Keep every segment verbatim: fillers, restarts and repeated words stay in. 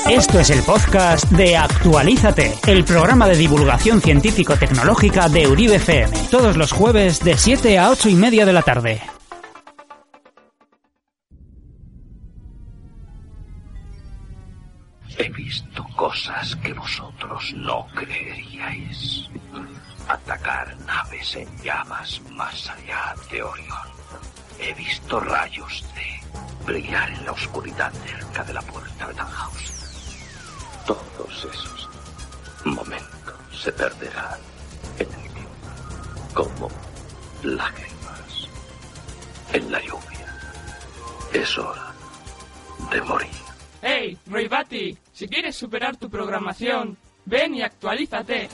Esto es el podcast de Actualízate, el programa de divulgación científico-tecnológica de Uribe F M, todos los jueves de siete a ocho y media de la tarde. He visto cosas que vosotros no creeríais. Atacar naves en llamas más allá de Orión. He visto rayos de brillar en la oscuridad cerca de la puerta de Tannhaus. Todos esos momentos se perderán en el tiempo, como lágrimas en la lluvia. Es hora de morir. ¡Hey, Ray Batty! Si quieres superar tu programación, ven y actualízate.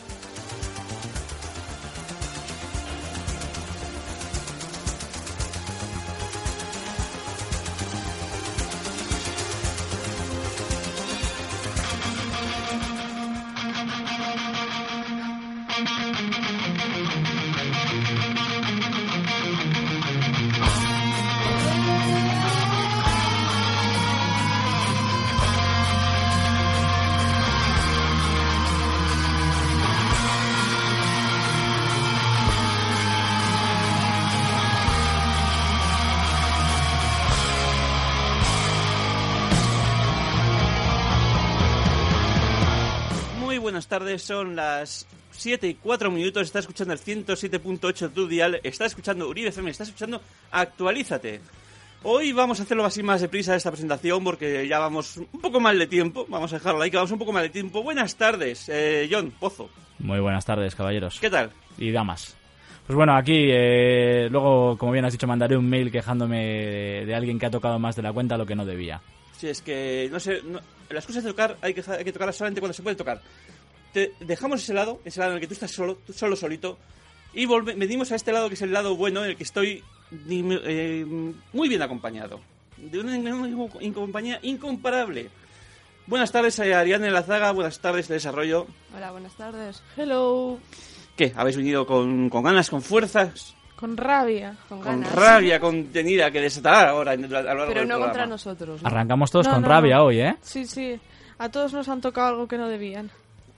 Buenas tardes, son las siete y cuatro minutos, está escuchando el ciento siete punto ocho de tu dial, está escuchando Uribe F M, está escuchando Actualízate. Hoy vamos a hacerlo así más deprisa esta presentación porque ya vamos un poco mal de tiempo, vamos a dejarlo ahí que vamos un poco mal de tiempo. Buenas tardes, eh, John Pozo. Muy buenas tardes, caballeros. ¿Qué tal? Y damas. Pues bueno, aquí eh, luego, como bien has dicho, mandaré un mail quejándome de, de alguien que ha tocado más de la cuenta lo que no debía. Sí, es que, no sé, no, las cosas de tocar hay que, hay que tocarlas solamente cuando se puede tocar. Te dejamos ese lado, ese lado en el que tú estás solo, tú solo solito, y volve, venimos a este lado que es el lado bueno, en el que estoy eh, muy bien acompañado, de una, una compañía incomparable. Buenas tardes a Ariane Lazaga, buenas tardes de Desarrollo. Hola, buenas tardes. Hello. ¿Qué? ¿Habéis venido con, con ganas, con fuerzas? Con rabia. Con, con ganas. rabia contenida que desatará ahora a lo largo Pero del no programa. contra nosotros, ¿no? Arrancamos todos no, con no, rabia no. hoy, ¿eh? Sí, sí. A todos nos han tocado algo que no debían.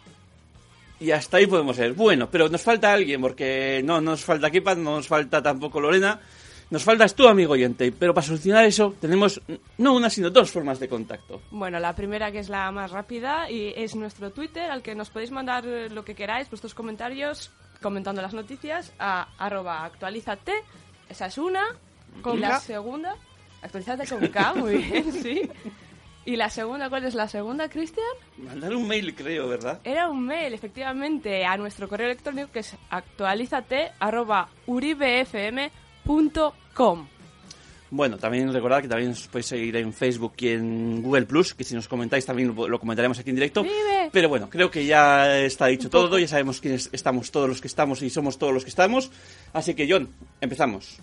Y hasta ahí podemos ser. Bueno, pero nos falta alguien, porque no nos falta Kepa, no nos falta tampoco Lorena, nos faltas tú, amigo oyente. Pero para solucionar eso tenemos no una, sino dos formas de contacto. Bueno, la primera, que es la más rápida, y es nuestro Twitter, al que nos podéis mandar lo que queráis, vuestros comentarios, comentando las noticias, a arroba actualízate. Esa es una. Con y la K. segunda, actualízate con K, muy bien, sí. ¿Y la segunda, cuál es la segunda, Cristian? Mandar un mail, creo, ¿verdad? Era un mail, efectivamente, a nuestro correo electrónico, que es actualízate arroba uribefm punto com. Bueno, también recordad que también os podéis seguir en Facebook y en Google Plus, que si nos comentáis también lo, lo comentaremos aquí en directo. ¡Vive! Pero bueno, creo que ya está dicho todo, ya sabemos quiénes estamos, todos los que estamos y somos todos los que estamos. Así que, John, empezamos.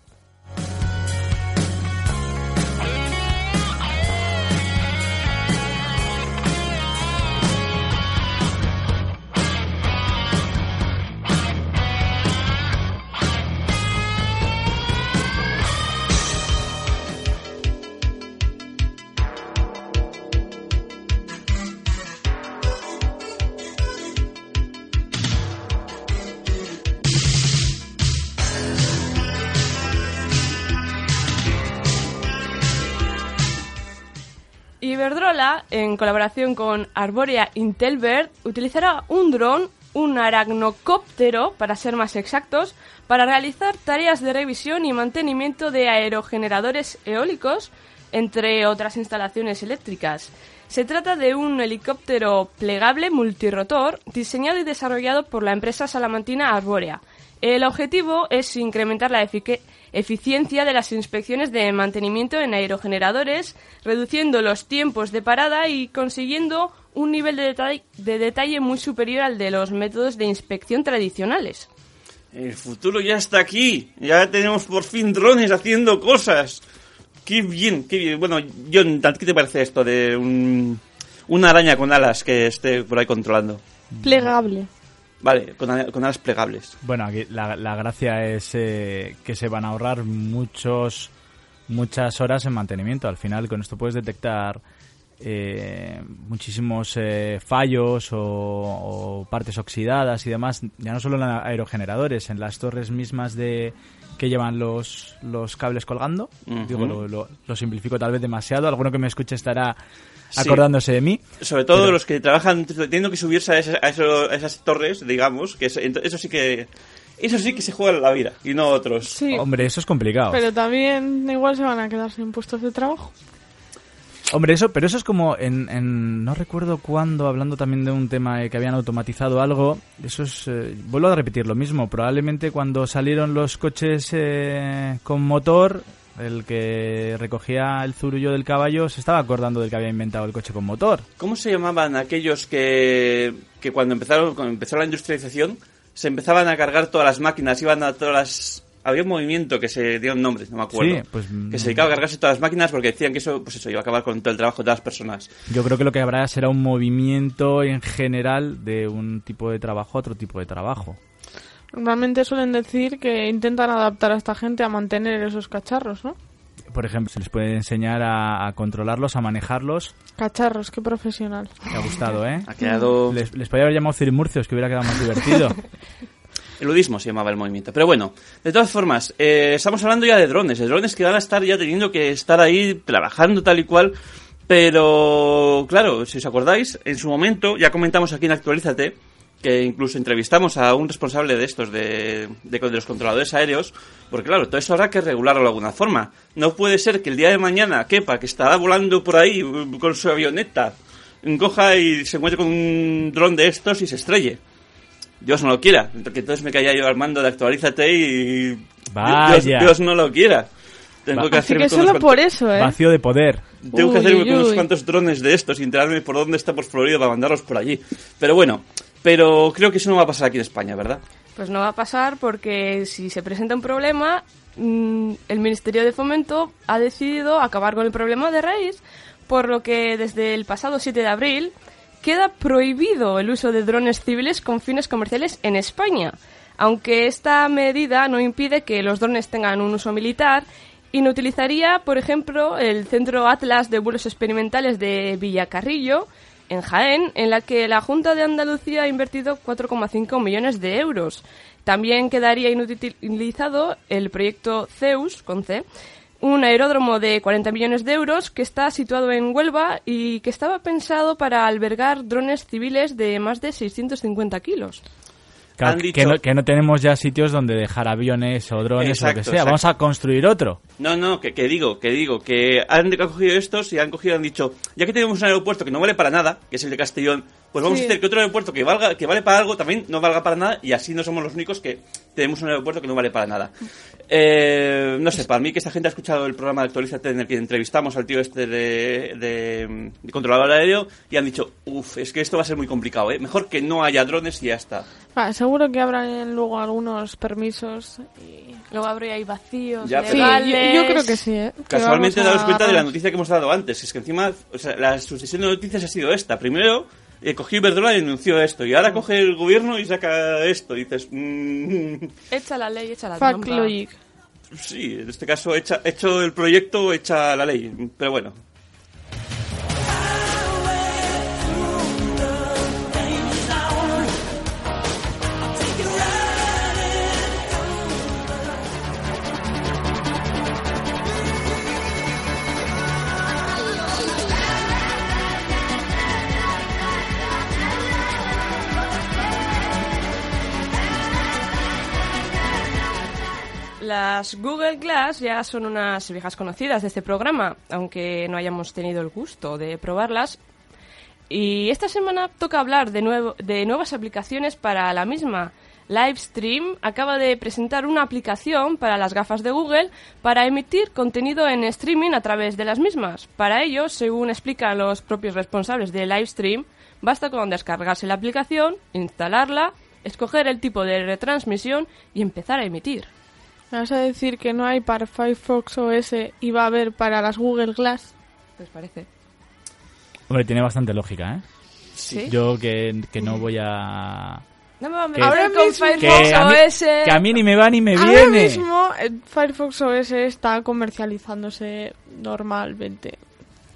Iberdrola, en colaboración con Arborea Intelbird, utilizará un dron, un aracnocóptero, para ser más exactos, para realizar tareas de revisión y mantenimiento de aerogeneradores eólicos, entre otras instalaciones eléctricas. Se trata de un helicóptero plegable multirotor diseñado y desarrollado por la empresa salamantina Arborea. El objetivo es incrementar la efic- eficiencia de las inspecciones de mantenimiento en aerogeneradores, reduciendo los tiempos de parada y consiguiendo un nivel de detalle, de detalle muy superior al de los métodos de inspección tradicionales. El futuro ya está aquí. Ya tenemos por fin drones haciendo cosas. Qué bien, qué bien. Bueno, John, ¿qué te parece esto de un, una araña con alas que esté por ahí controlando? Plegable. Vale, con, con alas plegables. Bueno, aquí la, la gracia es eh, que se van a ahorrar muchos muchas horas en mantenimiento. Al final, con esto puedes detectar eh, muchísimos eh, fallos o, o partes oxidadas y demás, ya no solo en aerogeneradores, en las torres mismas de que llevan los, los cables colgando. Uh-huh. Digo, lo, lo, lo simplifico tal vez demasiado, alguno que me escuche estará acordándose sí. de mí. Sobre todo pero... los que trabajan teniendo que subirse a, ese, a, eso, a esas torres, digamos, que es, eso sí que eso sí que se juega la vida y no otros. Sí. Hombre, eso es complicado. Pero también igual se van a quedar sin puestos de trabajo. Hombre, eso, pero eso es como en, en no recuerdo cuándo, hablando también de un tema eh, que habían automatizado algo, eso es, eh, vuelvo a repetir lo mismo, probablemente cuando salieron los coches eh, con motor, el que recogía el zurullo del caballo se estaba acordando del que había inventado el coche con motor. ¿Cómo se llamaban aquellos que, que cuando empezaron cuando empezó la industrialización se empezaban a cargar todas las máquinas, iban a todas las... Había un movimiento que se dio un nombre, no me acuerdo, sí, pues, que se dedicaba a cargarse todas las máquinas porque decían que eso, pues eso iba a acabar con todo el trabajo de todas las personas. Yo creo que lo que habrá será un movimiento en general de un tipo de trabajo a otro tipo de trabajo. Normalmente suelen decir que intentan adaptar a esta gente a mantener esos cacharros, ¿no? Por ejemplo, se les puede enseñar a, a controlarlos, a manejarlos. Cacharros, qué profesional. Me ha gustado, ¿eh? Ha quedado... Les, les podría haber llamado cirimurcios, que hubiera quedado más divertido. Eludismo se llamaba el movimiento. Pero bueno, de todas formas, eh, estamos hablando ya de drones. De drones que van a estar ya teniendo que estar ahí trabajando tal y cual. Pero, claro, si os acordáis, en su momento, ya comentamos aquí en Actualízate, que incluso entrevistamos a un responsable de estos, de, de, de los controladores aéreos, porque claro, todo eso habrá que regularlo de alguna forma. No puede ser que el día de mañana Kepa, que estará volando por ahí con su avioneta, coja y se encuentre con un dron de estos y se estrelle. Dios no lo quiera, que entonces me caía yo al mando de Actualízate y Vaya. Dios, Dios no lo quiera. Tengo Va. que Así hacer que solo cuantos, por eso, ¿eh? Vacío de poder. Tengo Uy, que hacerme uy, con unos uy. cuantos drones de estos y enterarme por dónde está por Florida para mandarlos por allí. Pero bueno, pero creo que eso no va a pasar aquí en España, ¿verdad? Pues no va a pasar porque si se presenta un problema, mmm, el Ministerio de Fomento ha decidido acabar con el problema de raíz, por lo que desde el pasado siete de abril queda prohibido el uso de drones civiles con fines comerciales en España, aunque esta medida no impide que los drones tengan un uso militar. Inutilizaría, por ejemplo, el Centro Atlas de Vuelos Experimentales de Villacarrillo, en Jaén, en la que la Junta de Andalucía ha invertido cuatro coma cinco millones de euros. También quedaría inutilizado el proyecto Zeus, con C, un aeródromo de cuarenta millones de euros que está situado en Huelva y que estaba pensado para albergar drones civiles de más de seiscientos cincuenta kilos. Claro, Han dicho... que, no, que no tenemos ya sitios donde dejar aviones o drones Exacto, o lo que sea. exacto. Vamos a construir otro. No, no, que, que digo, que digo, que han cogido estos y han cogido, han dicho, ya que tenemos un aeropuerto que no vale para nada, que es el de Castellón, pues vamos Sí. a hacer que otro aeropuerto que valga, que vale para algo también no valga para nada y así no somos los únicos que tenemos un aeropuerto que no vale para nada. Eh, no sé, para mí que esta gente ha escuchado el programa de Actualízate en el que entrevistamos al tío este de, de, de controlador aéreo y han dicho, uff, es que esto va a ser muy complicado, ¿eh? Mejor que no haya drones y ya está. Ah, seguro que habrán luego algunos permisos. Y... Luego habría ahí vacíos Ya, Sí, pero- yo, yo creo que sí, ¿eh? Que Casualmente vamos a daros cuenta de la agarrarnos. noticia que hemos dado antes. Es que encima, o sea, la sucesión de noticias ha sido esta. Primero, eh, cogió Iberdrola y denunció esto. Y ahora coge el gobierno y saca esto. Y dices, mm, Echa la ley, echa la Fuck trampa. logic. sí, en este caso, echa, hecho el proyecto, echa la ley. Pero bueno. Las Google Glass ya son unas viejas conocidas de este programa, aunque no hayamos tenido el gusto de probarlas. Y esta semana toca hablar de, nuevo, de nuevas aplicaciones para la misma. Livestream acaba de presentar una aplicación para las gafas de Google para emitir contenido en streaming a través de las mismas. Para ello, según explican los propios responsables de Livestream, basta con descargarse la aplicación, instalarla, escoger el tipo de retransmisión y empezar a emitir. ¿Me vas a decir que no hay para Firefox O S y va a haber para las Google Glass? ¿Qué os parece? Hombre, tiene bastante lógica, ¿eh? Sí. Yo que, que no voy a... No me va a Que- meter Ahora con mismo- Firefox que, a mí, O S. que a mí ni me va ni me Ahora viene. mismo el Firefox O S está comercializándose normalmente.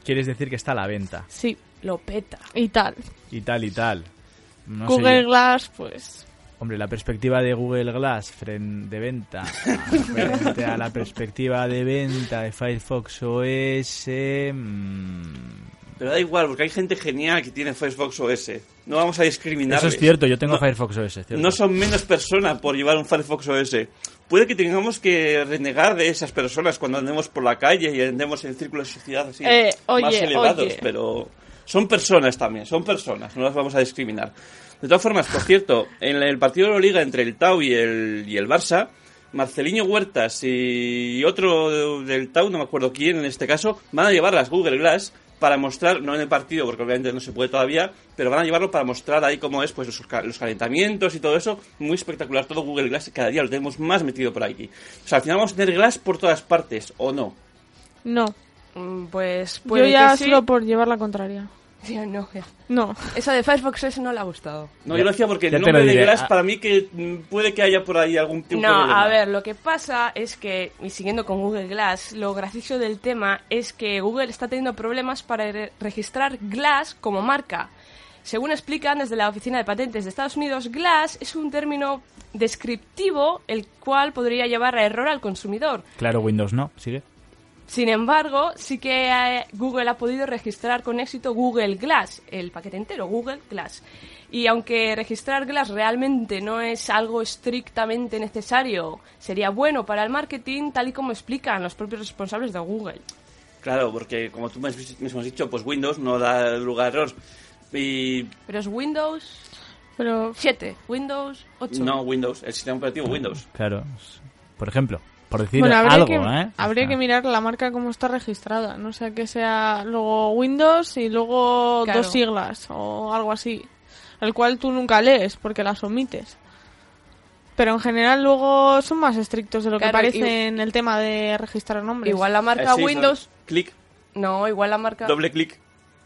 Quieres decir que está a la venta. Sí, Lo peta. y tal. Y tal y tal. No sé Google yo. Glass, pues... Hombre, la perspectiva de Google Glass frente de venta frente a la perspectiva de venta de Firefox O S... Mmm... Pero da igual, porque hay gente genial que tiene Firefox O S. No vamos a discriminarles. Eso es cierto, yo tengo no, Firefox O S. ¿Cierto? No son menos personas por llevar un Firefox O S. Puede que tengamos que renegar de esas personas cuando andemos por la calle y andemos en círculos de sociedad así Eh, oye, más elevados, oye. pero son personas también, son personas, no las vamos a discriminar. De todas formas, por cierto, en el partido de la Liga entre el T A U y el, y el Barça, Marceliño Huertas y otro del T A U, no me acuerdo quién en este caso, van a llevar las Google Glass para mostrar, no en el partido porque obviamente no se puede todavía, pero van a llevarlo para mostrar ahí cómo es pues los, los calentamientos y todo eso, muy espectacular, todo Google Glass, cada día lo tenemos más metido por aquí. O sea, al final vamos a tener Glass por todas partes, ¿o no? No. Mm, Pues Yo puede ya que sí. solo por llevar la contraria. Ya, no, ya. No. Esa de Firefox O S no le ha gustado. No, yo lo decía porque Ya el te lo nombre de diré. Glass Ah. para mí que mm, puede que haya por ahí algún tipo de No, problema. a ver, lo que pasa es que, y siguiendo con Google Glass, lo gracioso del tema es que Google está teniendo problemas para re- registrar Glass como marca. Según explican desde la Oficina de Patentes de Estados Unidos, Glass es un término descriptivo el cual podría llevar a error al consumidor. Claro, Windows no. ¿Sigue? Sin embargo, sí que eh, Google ha podido registrar con éxito Google Glass, el paquete entero, Google Glass. Y aunque registrar Glass realmente no es algo estrictamente necesario, sería bueno para el marketing, tal y como explican los propios responsables de Google. Claro, porque como tú mismo has dicho, pues Windows no da lugar a error. Y Pero es Windows Pero... siete, Windows ocho. no Windows, el sistema operativo Windows. Claro. Por ejemplo, por decir Bueno, habría, algo, que, ¿eh? habría O sea, que mirar la marca cómo está registrada. No sea que sea luego Windows y luego Claro. dos siglas o algo así. El cual tú nunca lees porque las omites. Pero en general luego son más estrictos de lo Claro, que parece y- en el tema de registrar nombres. Igual la marca Eh, sí, Windows... son- Clic, No, igual la marca... doble clic.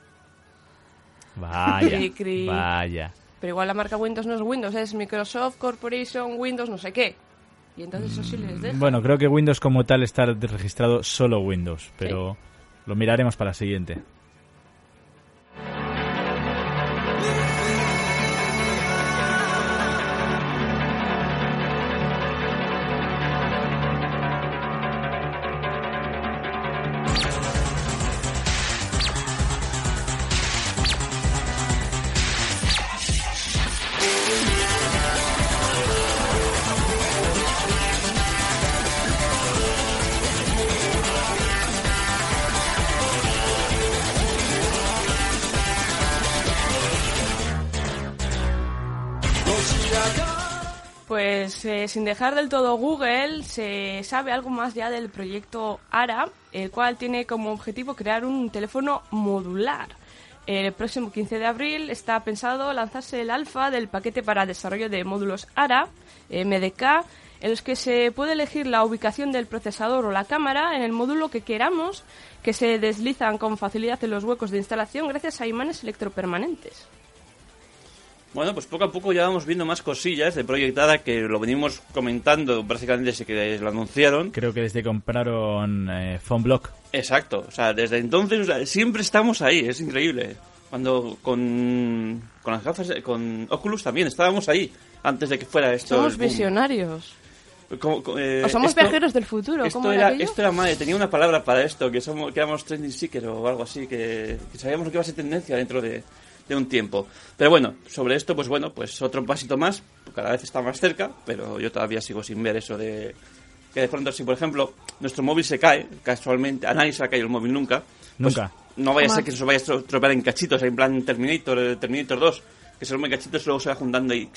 Vaya, Cri, cri. vaya. Pero igual la marca Windows no es Windows, es Microsoft Corporation, Windows, no sé qué. Y entonces eso sí les deja. Bueno, creo que Windows como tal está registrado solo Windows, pero lo miraremos para la siguiente. Pues eh, sin dejar del todo Google, se sabe algo más ya del proyecto ARA, el cual tiene como objetivo crear un teléfono modular. El próximo quince de abril está pensado lanzarse el alfa del paquete para desarrollo de módulos ARA, M D K, en los que se puede elegir la ubicación del procesador o la cámara en el módulo que queramos, que se deslizan con facilidad en los huecos de instalación gracias a imanes electropermanentes. Bueno, pues poco a poco ya vamos viendo más cosillas de Project ARA, que lo venimos comentando prácticamente desde que lo anunciaron. Creo que desde que compraron eh, PhoneBlock. Exacto, o sea, desde entonces o sea, siempre estamos ahí, es increíble. Cuando con, con las gafas, con Oculus también estábamos ahí, antes de que fuera esto. Somos el boom. visionarios. Como- como, eh, O somos esto- viajeros del futuro. Esto ¿Cómo era, era aquello? esto era madre, tenía una palabra para esto, que somos que éramos trending seeker o algo así, que, que sabíamos lo que iba a ser tendencia dentro de, de un tiempo. Pero bueno, sobre esto, pues bueno, pues otro pasito más, cada vez está más cerca, pero yo todavía sigo sin ver eso de que de pronto si, por ejemplo, nuestro móvil se cae, casualmente, a nadie se ha caído el móvil nunca. pues Nunca. no vaya a ser Jamás. que se os vaya a estro- estropear en cachitos, en plan Terminator, eh, Terminator dos, que se rompe en cachitos y luego se va juntando y...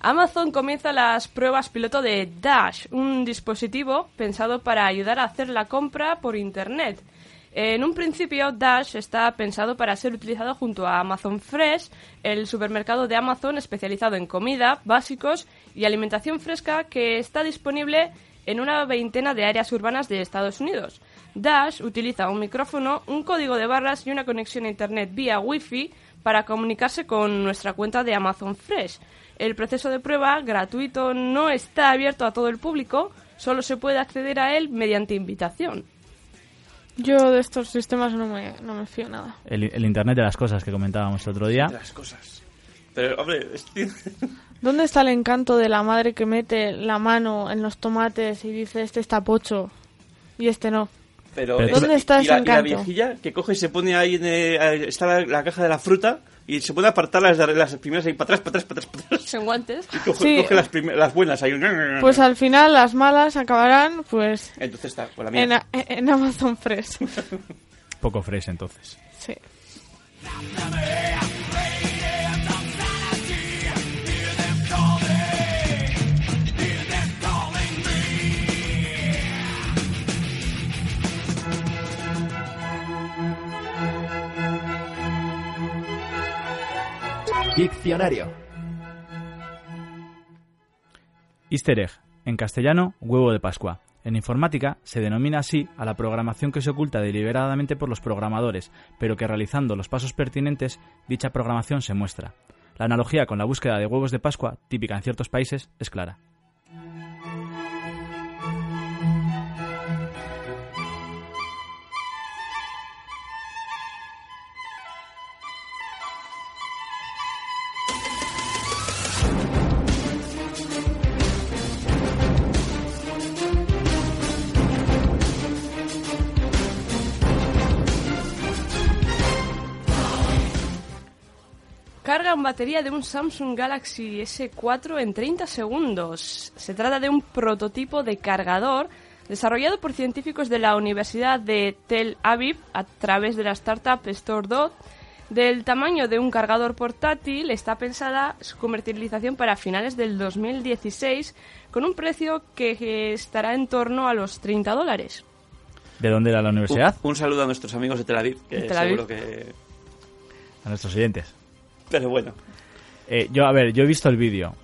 Amazon comienza las pruebas piloto de Dash, un dispositivo pensado para ayudar a hacer la compra por Internet. En un principio, Dash está pensado para ser utilizado junto a Amazon Fresh, el supermercado de Amazon especializado en comida, básicos y alimentación fresca que está disponible en una veintena de áreas urbanas de Estados Unidos. Dash utiliza un micrófono, un código de barras y una conexión a Internet vía Wi-Fi para comunicarse con nuestra cuenta de Amazon Fresh. El proceso de prueba, gratuito, no está abierto a todo el público, solo se puede acceder a él mediante invitación. Yo de estos sistemas no me, no me fío nada. El, el Internet de las cosas que comentábamos el otro día. De las cosas. Pero, hombre... Estoy... ¿Dónde está el encanto de la madre que mete la mano en los tomates y dice, este está pocho y este no? Pero, Pero ¿dónde está y ese la, encanto? Y la viejilla que coge y se pone ahí, en, eh, está la, la caja de la fruta y se pone a apartar las, las primeras ahí para atrás, para atrás, para atrás, para atrás. Sin guantes. Y coge, Sí. coge las, primer, las buenas ahí. Pues al final las malas acabarán pues Entonces está, pues la mía. en, a- en Amazon Fresh. Poco fresh, entonces. Sí. Diccionario. Easter egg. En castellano, huevo de Pascua. En informática se denomina así a la programación que se oculta deliberadamente por los programadores, pero que realizando los pasos pertinentes, dicha programación se muestra. La analogía con la búsqueda de huevos de Pascua, típica en ciertos países, es clara. Cargan batería de un Samsung Galaxy ese cuatro en treinta segundos. Se trata de un prototipo de cargador desarrollado por científicos de la Universidad de Tel Aviv a través de la startup StoreDot. Del tamaño de un cargador portátil, está pensada su comercialización para finales del dos mil dieciséis con un precio que estará en torno a los treinta dólares. ¿De dónde era la universidad? Un, un saludo a nuestros amigos de Tel Aviv, que Tel Aviv. seguro que... A nuestros oyentes. Pero bueno. Eh, yo, a ver, yo he visto el vídeo.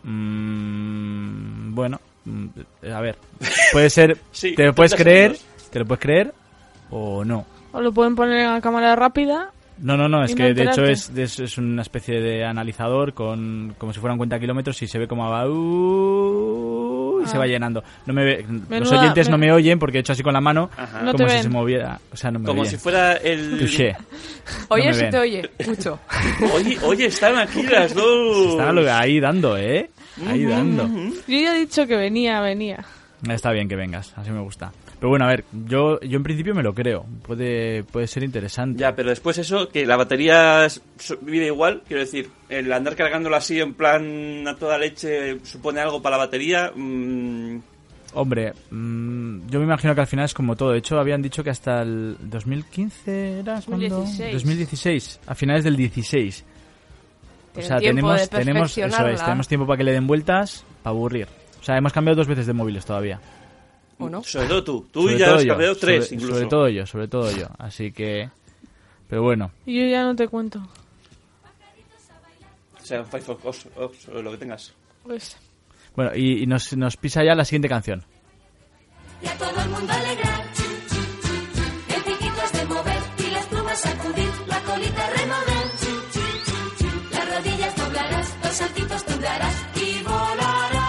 Mm, bueno, mm, a ver. Puede ser... Sí, te lo puedes treinta creer, segundos. te lo puedes creer o no. O lo pueden poner en la cámara rápida. No, no, no, es Y que no de hecho enterarte. es, es, es una especie de analizador con como si fueran cuenta kilómetros y se ve como va uh, y Ah. se va llenando. No me ve- los Menuda- oyentes no me- me oyen porque he hecho así con la mano Ajá. No como te si ven. se moviera, o sea, no me Como oyen. si fuera el... Touché. Oye, me se ven. te oye mucho. Oye, oye, están aquí las dos. Están lo- ahí dando, ¿eh? Ahí dando. Yo ya he dicho que venía, venía. Está bien que vengas, así me gusta. Pero bueno, a ver, yo yo en principio me lo creo. Puede puede ser interesante. Ya, pero después eso, que la batería s- so- vive igual, quiero decir, el andar cargándolo así en plan a toda leche supone algo para la batería. mm, Hombre, mm, yo me imagino que al final es como todo. De hecho, habían dicho que hasta el dos mil quince era dos mil cuando dieciséis. dos mil dieciséis, a finales del dieciséis. O Tienen sea, tiempo tenemos de tenemos eso es, perfeccionarla. tenemos tiempo para que le den vueltas, para aburrir. O sea, hemos cambiado dos veces de móviles todavía. ¿O no? Sobre todo tú. Tú Sobre ya todo has yo, cambiado tres, sobre, incluso. sobre todo yo, sobre todo yo. Así que, pero bueno, Y yo ya no te cuento. O sea, Firefox o, o- o lo que tengas. Pues bueno y, y nos nos pisa ya la siguiente canción. Y a todo el mundo alegrar. El piquito es de mover y las plumas sacudir, la colita remover. Las rodillas doblarás, los saltitos tú darás y volarás.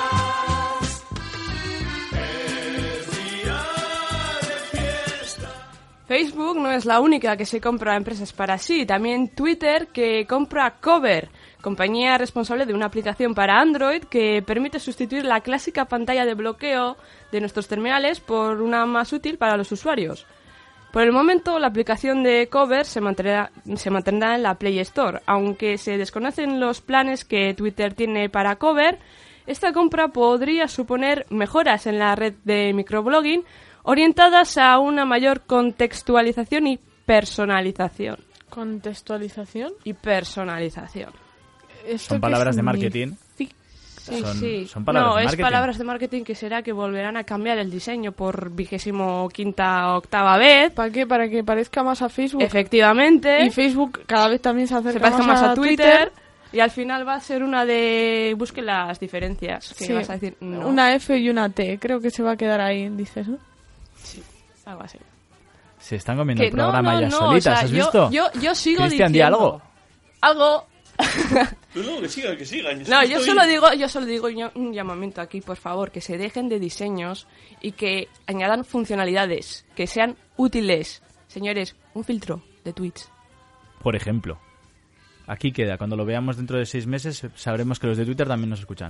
Facebook no es la única que se compra a empresas para sí, también Twitter que compra Cover, compañía responsable de una aplicación para Android que permite sustituir la clásica pantalla de bloqueo de nuestros terminales por una más útil para los usuarios. Por el momento, la aplicación de Cover se mantendrá, se mantendrá en la Play Store, aunque se desconocen los planes que Twitter tiene para Cover. Esta compra podría suponer mejoras en la red de microblogging orientadas a una mayor contextualización y personalización. contextualización. Y personalización. ¿Esto Son qué palabras de marketing. significa? Sí, son, sí. son palabras no, de es marketing. palabras de marketing que será que volverán a cambiar el diseño por vigésimo quinta octava vez. ¿Para qué? Para que parezca más a Facebook. Efectivamente. Y Facebook cada vez también se acerca se parezca más, más a Twitter, Twitter. y al final va a ser una de busque las diferencias. Que Sí. vas a decir no. Una F y una T. Creo que se va a quedar ahí, dices, ¿no? Algo así. Se están comiendo Que el programa no, no, ya no, solitas, o sea, ¿has yo, visto? Yo, yo sigo Cristian, di diciendo algo. Algo. No, no, que sigan, que sigan. No, yo Estoy- solo digo, yo solo digo un un llamamiento aquí, por favor, que se dejen de diseños y que añadan funcionalidades, que sean útiles. Señores, un filtro de tweets. Por ejemplo. Aquí queda. Cuando lo veamos dentro de seis meses, sabremos que los de Twitter también nos escuchan.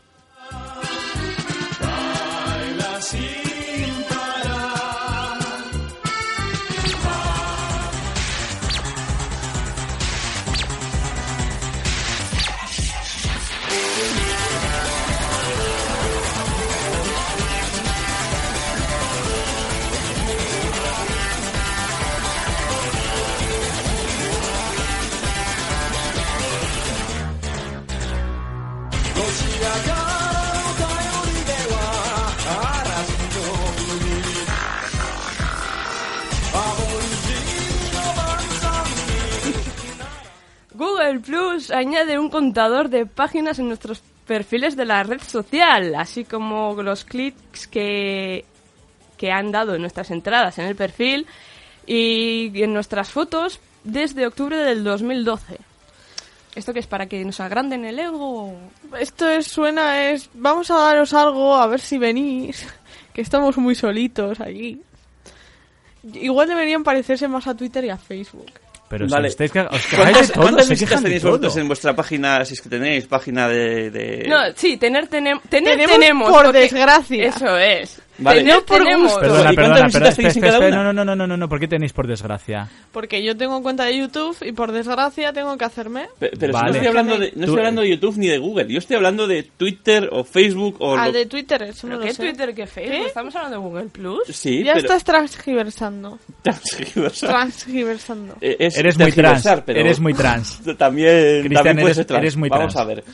Google Plus añade un contador de páginas en nuestros perfiles de la red social, así como los clics que, que han dado en nuestras entradas en el perfil y en nuestras fotos desde octubre del dos mil doce. ¿Esto qué es? ¿Para que nos agranden el ego? Esto es, suena, es... Vamos a daros algo, a ver si venís. Que estamos muy solitos allí. Igual deberían parecerse más a Twitter y a Facebook. Pero Vale. si estáis que, os quejáis de ¿Cuántas, todo, cuántas se visitas quejan de tenéis todo. vosotros en vuestra página, si es que tenéis página de... de... No, sí, tener, tenem- tener Tenemos, tenemos. por porque- desgracia. Eso es. Vale. Tener No por tenemos. gusto. Perdona, ¿Y perdona, cuántas perdona, visitas tenéis en espera, cada espera, una? no, no, no, no, no, no, ¿por qué tenéis por desgracia? Porque yo tengo cuenta de YouTube y por desgracia tengo que hacerme... Pe- Pero si Vale. no estoy hablando de, no Tú- estoy hablando de YouTube ni de Google, yo estoy hablando de Twitter o Facebook o... Ah, lo- de Twitter, eso no ¿Pero lo qué sé. Twitter, qué Facebook? ¿Qué? Estamos hablando de Google Plus. Sí, Ya pero... estás transgiversando. Transgiversar. Transgiversando. Eh, es Eres muy trans, tergiversar, pero eres muy trans. También, Cristian, también puede eres- ser trans. eres muy Vamos trans. a ver.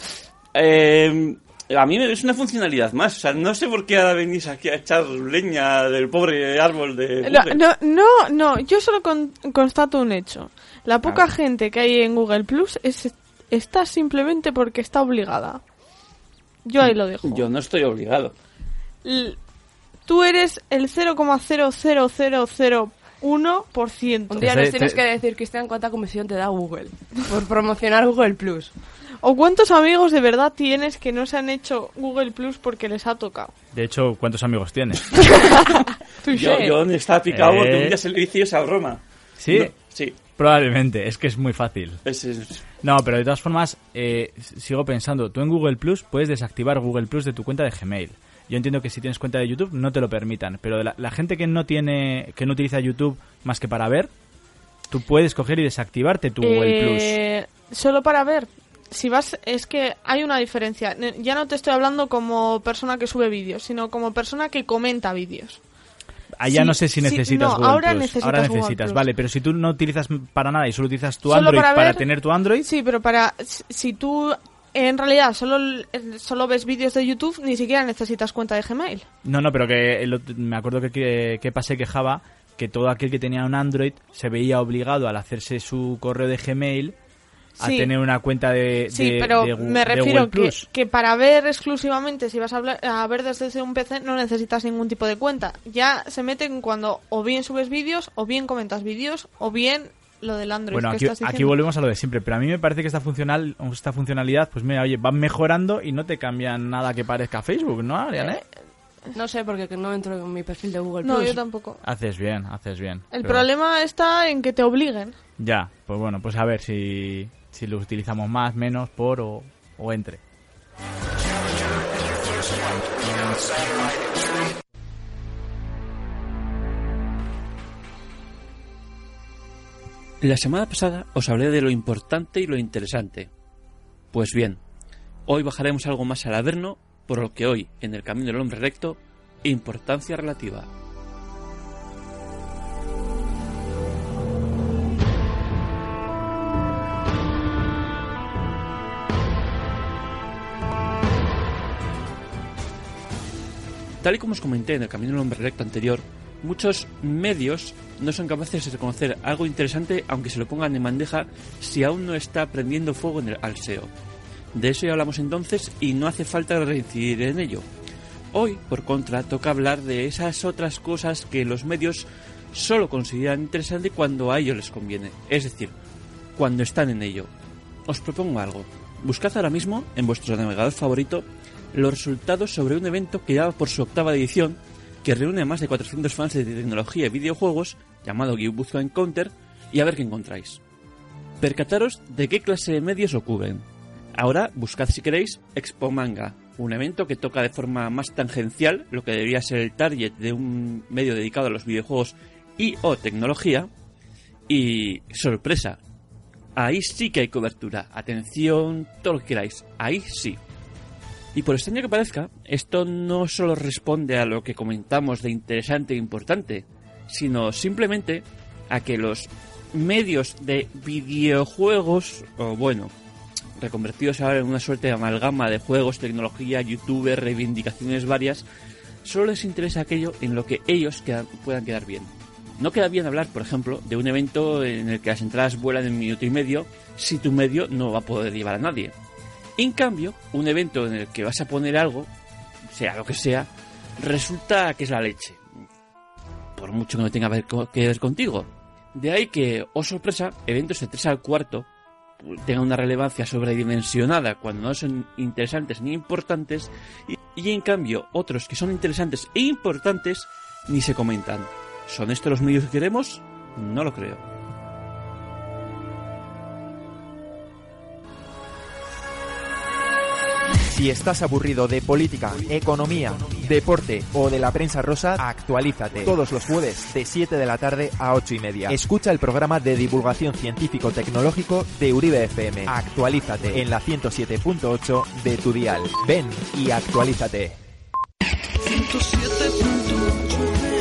Eh, a mí me es una funcionalidad más. O sea, no sé por qué ahora venís aquí a echar leña del pobre árbol de No, Google. no, no, no, yo solo con- constato un hecho. La poca Ah. gente que hay en Google Plus es, está simplemente porque está obligada. Yo ahí lo dejo. Yo no estoy obligado. L- Tú eres el cero coma cero cero cero cero uno por ciento. Un día Te- nos te- tienes que decir, Cristian, cuánta comisión te da Google por promocionar Google Plus. ¿O cuántos amigos de verdad tienes que no se han hecho Google Plus porque les ha tocado? De hecho, ¿cuántos amigos tienes? Yo, yo estaba picado Eh. porque un día se le hice esa broma. ¿Sí? No, sí. Probablemente, es que es muy fácil. Es- es- No, pero de todas formas, eh, s- sigo pensando, tú en Google Plus puedes desactivar Google Plus de tu cuenta de Gmail. Yo entiendo que si tienes cuenta de YouTube no te lo permitan, pero la, la gente que no tiene, que no utiliza YouTube más que para ver, tú puedes coger y desactivarte tu Google Plus. Eh, solo para ver. Si vas, es que hay una diferencia. Ne- Ya no te estoy hablando como persona que sube vídeos, sino como persona que comenta vídeos. Allá sí, no sé si sí, necesitas no, Google ahora Plus. necesitas ahora Google necesitas, Plus. vale, pero si tú no utilizas para nada y solo utilizas tu Solo Android para para, ver- tener tu Android, Sí, pero para si- si tú en realidad solo solo ves vídeos de YouTube, ni siquiera necesitas cuenta de Gmail. no, no, pero que el ot- me acuerdo que, que, que pasé quejaba que todo aquel que tenía un Android se veía obligado al hacerse su correo de Gmail a Sí. tener una cuenta de, Sí, de- pero de Gu- me de refiero Google que, Plus. que para ver exclusivamente, si vas a, hablar- a ver desde un P C, no necesitas ningún tipo de cuenta. Ya se meten cuando o bien subes vídeos, o bien comentas vídeos, o bien lo del Android Bueno, que aquí, estás diciendo. aquí volvemos a lo de siempre, pero a mí me parece que esta funcional, esta funcionalidad, pues mira, oye, van mejorando y no te cambian nada que parezca Facebook, ¿no, Ariane? Eh, No sé, porque no entro en mi perfil de Google No, Plus. yo tampoco. Haces bien, haces bien. El pero- problema está en que te obliguen. Ya, pues bueno, pues a ver si, si lo utilizamos más, menos, por o, o entre. La semana pasada os hablé de lo importante y lo interesante. Pues bien, hoy bajaremos algo más al averno, por lo que hoy, en el camino del hombre recto, importancia relativa. Tal y como os comenté en el Camino del Hombre Recto anterior, muchos medios no son capaces de reconocer algo interesante aunque se lo pongan en bandeja si aún no está prendiendo fuego en el, al S E O. De eso ya hablamos entonces y no hace falta reincidir en ello. Hoy, por contra, toca hablar de esas otras cosas que los medios solo consideran interesante cuando a ellos les conviene, es decir, cuando están en ello. Os propongo algo. Buscad ahora mismo en vuestro navegador favorito los resultados sobre un evento que ya va por su octava edición, que reúne a más de cuatrocientos fans de tecnología y videojuegos, llamado Guipúzcoa Encounter, y a ver qué encontráis. Percataros de qué clase de medios lo cubren. Ahora buscad si queréis Expo Manga, un evento que toca de forma más tangencial lo que debería ser el target de un medio dedicado a los videojuegos y o tecnología, y sorpresa, ahí sí que hay cobertura, atención, todo lo que queráis, ahí sí. Y por extraño que parezca, esto no solo responde a lo que comentamos de interesante e importante, sino simplemente a que los medios de videojuegos, o bueno, reconvertidos ahora en una suerte de amalgama de juegos, tecnología, youtubers, reivindicaciones varias, solo les interesa aquello en lo que ellos quedan, puedan quedar bien. No queda bien hablar, por ejemplo, de un evento en el que las entradas vuelan en un minuto y medio si tu medio no va a poder llevar a nadie. En cambio, un evento en el que vas a poner algo, sea lo que sea, resulta que es la leche. Por mucho que no tenga que ver contigo. De ahí que, oh sorpresa, eventos de tres al cuarto tengan una relevancia sobredimensionada cuando no son interesantes ni importantes, y, y en cambio otros que son interesantes e importantes ni se comentan. ¿Son estos los medios que queremos? No lo creo. Si estás aburrido de política, economía, deporte o de la prensa rosa, actualízate. Todos los jueves de siete de la tarde a ocho y media. Escucha el programa de divulgación científico-tecnológico de Uribe F M. Actualízate en la ciento siete punto ocho de tu dial. Ven y actualízate. ciento siete punto ocho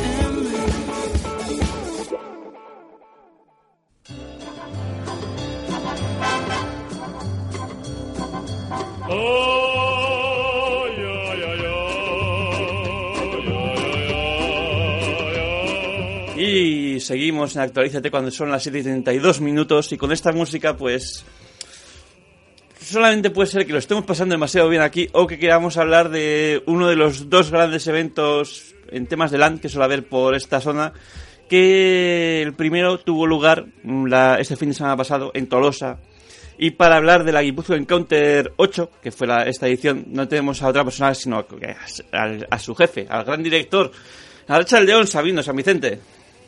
Y seguimos en Actualízate cuando son las siete y treinta y dos minutos, y con esta música pues solamente puede ser que lo estemos pasando demasiado bien aquí o que queramos hablar de uno de los dos grandes eventos en temas de LAN que suele haber por esta zona, que el primero tuvo lugar la, este fin de semana pasado en Tolosa. Y para hablar de la Guipúzcoa Encounter ocho, que fue la, esta edición, no tenemos a otra persona sino a, a, a su jefe, al gran director, Arratsaldeon, Sabino, San Vicente.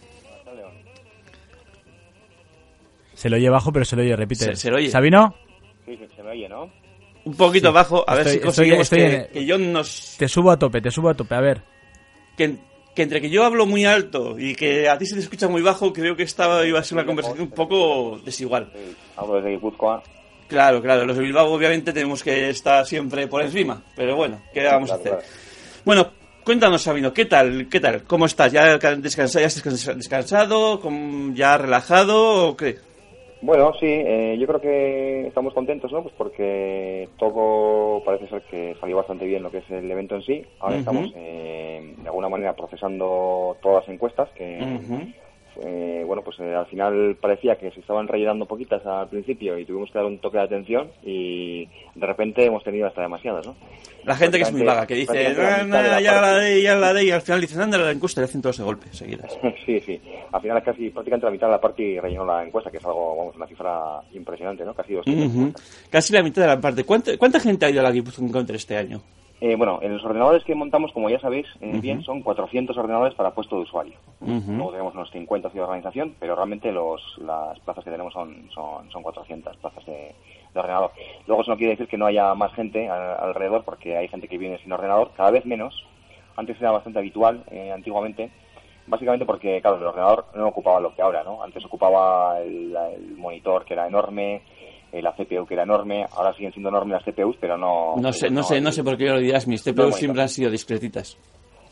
Se lo oye bajo, pero se lo oye, repite. Se, se lo oye. ¿Sabino? Sí, se me oye, ¿no? Un poquito sí. bajo, a estoy, ver si conseguimos estoy, que, estoy que John nos... Te subo a tope, te subo a tope, a ver. Que, que entre que yo hablo muy alto y que a ti se te escucha muy bajo, creo que esta iba a ser una conversación un poco desigual. Sí, hablo desde Guipúzcoa. Claro, claro, los de Bilbao obviamente tenemos que estar siempre por encima, pero bueno, ¿qué vamos claro, a hacer? Claro. Bueno, cuéntanos, Sabino, ¿qué tal? ¿Qué tal? ¿Cómo estás? ¿Ya descansado? ¿Ya estás descansado? ¿Ya relajado o qué? Bueno, sí, eh, yo creo que estamos contentos, ¿no? Pues porque todo parece ser que salió bastante bien lo que es el evento en sí. Ahora uh-huh. estamos, eh, de alguna manera, procesando todas las encuestas que... Uh-huh. Eh, bueno, pues eh, al final parecía que se estaban rellenando poquitas al principio y tuvimos que dar un toque de atención y de repente hemos tenido hasta demasiadas, ¿no? La gente que es muy vaga, que dice, nah, nah, ya la ley, ya la ley, y al final dicen, anda la encuesta y hacen todos de golpe, seguidas. Sí, sí, al final casi prácticamente la mitad de la parte rellenó la encuesta, que es algo, vamos, una cifra impresionante, ¿no? Casi doscientas. Uh-huh. Casi la mitad de la parte. ¿Cuánta, cuánta gente ha ido a la Guipúzcoa Encounter este año? Eh, bueno, en los ordenadores que montamos, como ya sabéis, eh, uh-huh. bien, son cuatrocientos ordenadores para puesto de usuario. Uh-huh. Luego tenemos unos cincuenta de organización, pero realmente los, las plazas que tenemos son, son, son cuatrocientas plazas de, de ordenador. Luego eso no quiere decir que no haya más gente a, alrededor, porque hay gente que viene sin ordenador, cada vez menos. Antes era bastante habitual, eh, antiguamente, básicamente porque, claro, el ordenador no ocupaba lo que ahora, ¿no? Antes ocupaba el, el monitor, que era enorme, la C P U, que era enorme. Ahora siguen siendo enormes las C P Us, pero no... No sé, no, no sé, no sé por qué lo dirás. Mis C P Us no siempre han sido discretitas.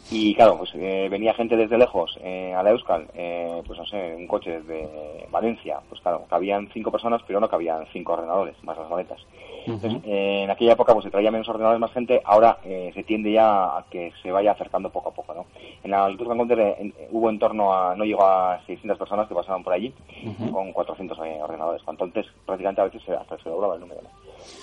Y claro, pues eh, venía gente desde lejos eh, a la Euskal, eh, pues no sé, un coche desde Valencia, pues claro, cabían cinco personas, pero no cabían cinco ordenadores, más las maletas. Uh-huh. Entonces, eh, en aquella época pues se traía menos ordenadores, más gente, ahora eh, se tiende ya a que se vaya acercando poco a poco, ¿no? En la Guipúzcoa Encounter eh, en, hubo en torno a, no llegó a seiscientas personas que pasaban por allí, uh-huh. con cuatrocientos eh, ordenadores, entonces prácticamente a veces se, hasta se doblaba el número, ¿no?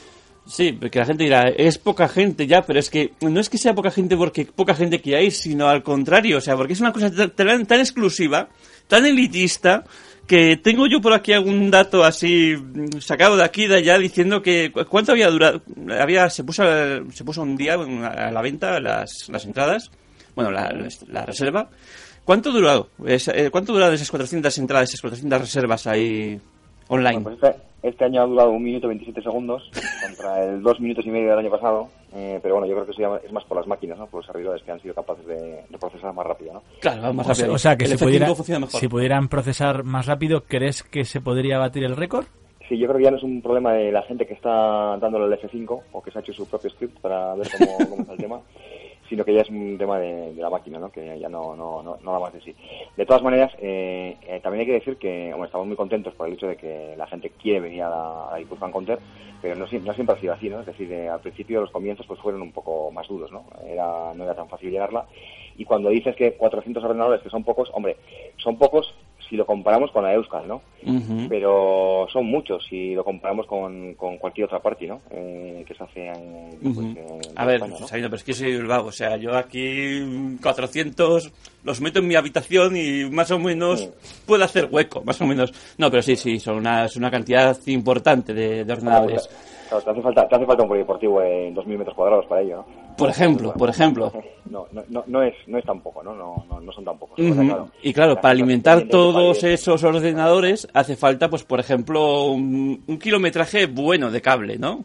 Sí, porque la gente dirá, es poca gente ya, pero es que no es que sea poca gente porque poca gente quiera ir, sino al contrario, o sea, porque es una cosa tan, tan exclusiva, tan elitista, que tengo yo por aquí algún dato así sacado de aquí, de allá, diciendo que cuánto había durado, había se puso se puso un día a la venta las, las entradas, bueno, la, la reserva. ¿Cuánto duró? ¿Cuánto duraron esas cuatrocientas entradas, esas cuatrocientas reservas ahí online? Bueno, pues este, este año ha durado un minuto veintisiete segundos contra el dos minutos y medio del año pasado, eh, pero bueno, yo creo que eso ya es más por las máquinas, ¿no? Por los servidores que han sido capaces de, de procesar más rápido, ¿no? Claro, más o rápido. Sea, o sea, que el si, pudiera, funciona mejor. Si pudieran procesar más rápido, ¿crees que se podría batir el récord? Sí, yo creo que ya no es un problema de la gente que está dándole el F cinco o que se ha hecho su propio script para ver cómo, cómo está el tema, sino que ya es un tema de, de la máquina, ¿no? Que ya no no no, no da más de sí. De todas maneras, eh, eh, también hay que decir que bueno, estamos muy contentos por el hecho de que la gente quiere venir a la, a la Guipúzcoa Encounter, pero no, no siempre ha sido así, ¿no? Es decir, eh, al principio los comienzos pues fueron un poco más duros, ¿no? Era, no era tan fácil llenarla. Y cuando dices que cuatrocientos ordenadores, que son pocos, hombre, son pocos si lo comparamos con la Euskal, ¿no? Uh-huh. Pero son muchos si lo comparamos con, con cualquier otra party, ¿no? Eh, que se hace en, pues, uh-huh. en A ver, España, ¿no? Sabino, pero es que yo soy Bilbao, o sea, yo aquí cuatrocientos los meto en mi habitación y más o menos sí. puedo hacer hueco, más o menos. No, pero sí, sí, son una, es una cantidad importante de, de ordenadores. Claro, te hace falta, te hace falta un polideportivo en dos mil metros cuadrados para ello, ¿no? Por ejemplo, bueno, por ejemplo. No, no, no, no es, no es tan poco, ¿no? No, no, no son tan pocos. Uh-huh. O sea, claro, y claro, para alimentar todos esos ordenadores hace falta, pues, por ejemplo, un, un kilometraje bueno de cable, ¿no?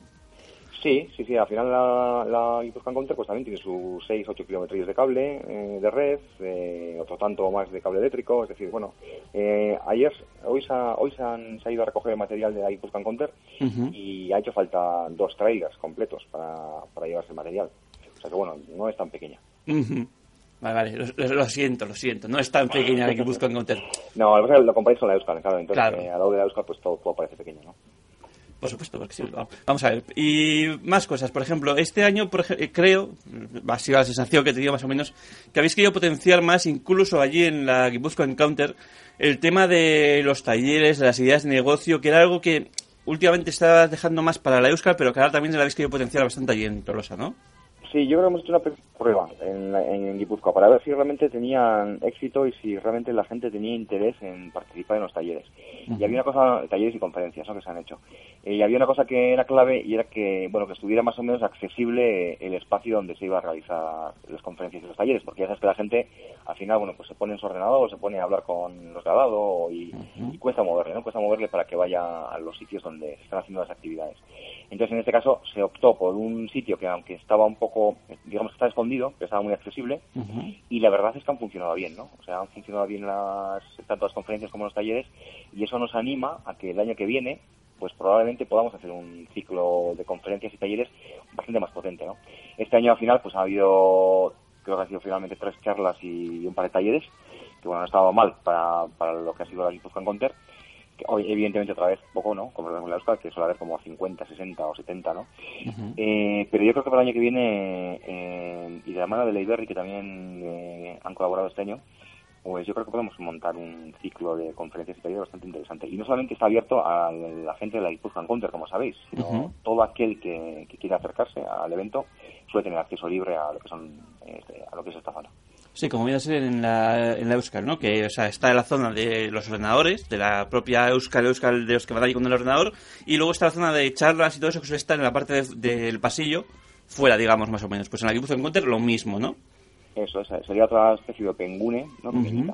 Sí, sí, sí. Al final la, la Guipúzcoa Encounter pues también tiene sus seis ocho kilómetros de cable, eh, de red, eh, otro tanto más de cable eléctrico. Es decir, bueno, eh, ayer, hoy se, ha, hoy se han se ha ido a recoger el material de la Guipúzcoa Encounter uh-huh. y ha hecho falta dos trailers completos para, para llevarse el material. O sea que bueno, no es tan pequeña. Uh-huh. Vale, vale, lo, lo siento, lo siento. No es tan pequeña la Guipúzcoa Encounter. No, lo, lo comparáis con la Euskal, claro. Entonces, claro. Eh, al lado de la Euskal, pues todo, todo parece pequeño, ¿no? Por supuesto, porque sí. Vamos a ver. Y más cosas. Por ejemplo, este año, por ejemplo, creo, ha sido la sensación que he tenido más o menos, que habéis querido potenciar más, incluso allí en la Guipúzcoa Encounter, el tema de los talleres, de las ideas de negocio, que era algo que últimamente estaba dejando más para la Euskal, pero que ahora también se la habéis querido potenciar bastante allí en Tolosa, ¿no? Sí, yo creo que hemos hecho una prueba en, en Guipúzcoa para ver si realmente tenían éxito y si realmente la gente tenía interés en participar en los talleres. Uh-huh. Y había una cosa, talleres y conferencias, ¿no?, que se han hecho. Eh, y había una cosa que era clave y era que, bueno, que estuviera más o menos accesible el espacio donde se iba a realizar las conferencias y los talleres, porque ya sabes que la gente, al final, bueno, pues se pone en su ordenador, se pone a hablar con los graduados y, uh-huh. y cuesta moverle, ¿no? Cuesta moverle para que vaya a los sitios donde se están haciendo las actividades. Entonces, en este caso, se optó por un sitio que, aunque estaba un poco, digamos que estaba escondido, que estaba muy accesible, uh-huh. y la verdad es que han funcionado bien, ¿no? O sea, han funcionado bien las, tanto las conferencias como los talleres, y eso nos anima a que el año que viene, pues probablemente podamos hacer un ciclo de conferencias y talleres bastante más potente, ¿no? Este año, al final, pues ha habido, creo que ha sido finalmente tres charlas y un par de talleres, que bueno, no estaba mal para, para lo que ha sido la Guipúzcoa Encounter. Hoy, evidentemente, otra vez poco, ¿no? Como en la Euskal, que suele haber como cincuenta, sesenta o setenta, ¿no? Uh-huh. Eh, pero yo creo que para el año que viene, eh, y de la mano de la Iberri, que también eh, han colaborado este año, pues yo creo que podemos montar un ciclo de conferencias y talleres bastante interesante. Y no solamente está abierto a la gente de la Guipúzcoa Encounter, como sabéis, sino uh-huh. todo aquel que, que quiera acercarse al evento suele tener acceso libre a lo que son este, a lo que es esta zona. Sí, como viene a ser en la, en la Euskal, ¿no? Que, o sea, está en la zona de los ordenadores, de la propia Euskal, Euskal de los que van allí con el ordenador, y luego está la zona de charlas y todo eso que suele estar en la parte de, del pasillo, fuera, digamos, más o menos. Pues en la Guipúzcoa Encounter lo mismo, ¿no? Eso, esa sería otra especie de pengune, ¿no? Uh-huh.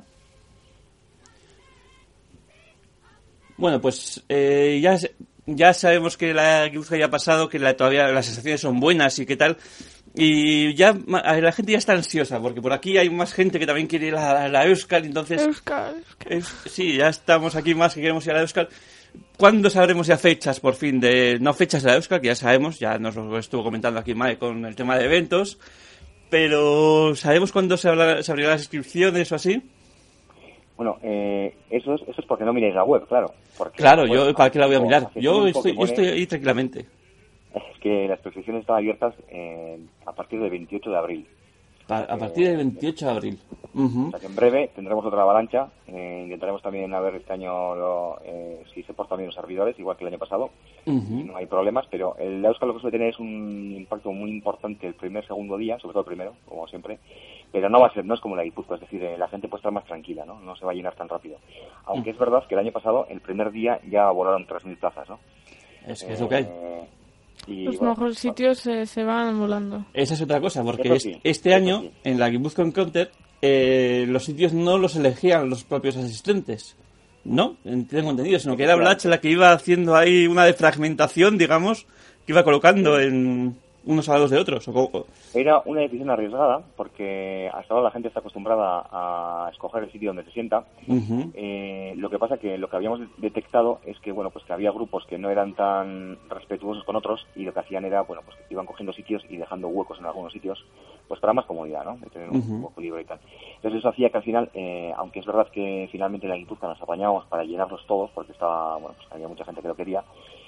Bueno, pues eh, ya, ya sabemos que la Guipúzcoa ya ha pasado, que la, todavía las sensaciones son buenas y qué tal. Y ya la gente ya está ansiosa, porque por aquí hay más gente que también quiere ir a la Euskal, entonces... Euskal, Euskal. Es, sí, ya estamos aquí más que queremos ir a la Euskal. ¿Cuándo sabremos ya fechas, por fin, de... No fechas de la Euskal, que ya sabemos, ya nos lo estuvo comentando aquí Mae con el tema de eventos, pero ¿sabemos cuándo se, habla, se abrirán las inscripciones o así? Bueno, eh, eso, es, eso es porque no miréis la web, claro. Porque, claro, bueno, yo, ¿para qué la voy a mirar? Yo estoy, pone, yo estoy ahí tranquilamente. Es que las inscripciones están abiertas eh, a partir del veintiocho de abril. Pa, a partir del veintiocho de abril. Uh-huh. O sea que en breve tendremos otra avalancha. Eh, intentaremos también a ver este año lo, eh, si se portan bien los servidores, igual que el año pasado. Uh-huh. No hay problemas, pero el Euskal lo que suele tener es un impacto muy importante el primer, segundo día, sobre todo el primero, como siempre. Pero no va a ser, no es como la Guipúzcoa, es decir, eh, la gente puede estar más tranquila, ¿no? No se va a llenar tan rápido. Aunque uh-huh. es verdad que el año pasado, el primer día, ya volaron tres mil plazas, ¿no? Es que eh, es lo que hay. Y, los bueno, mejores sitios eh, se van volando. Esa es otra cosa, porque sí, es, este año, sí. en la Guipúzcoa Encounter, eh, los sitios no los elegían los propios asistentes, ¿no? Tengo entendido, sino que era Blatch la que iba haciendo ahí una defragmentación, digamos, que iba colocando en unos al lado de otros. O... Era una decisión arriesgada, porque hasta ahora la gente está acostumbrada a escoger el sitio donde se sienta. Uh-huh. Eh, lo que pasa que lo que habíamos detectado es que, bueno, pues que había grupos que no eran tan respetuosos con otros y lo que hacían era, bueno, pues que iban cogiendo sitios y dejando huecos en algunos sitios, pues para más comodidad, ¿no? De tener un uh-huh. hueco libre y tal. Entonces eso hacía que al final, eh, aunque es verdad que finalmente en la Guipúzcoa nos apañábamos para llenarlos todos, porque estaba, bueno, pues había mucha gente que lo quería,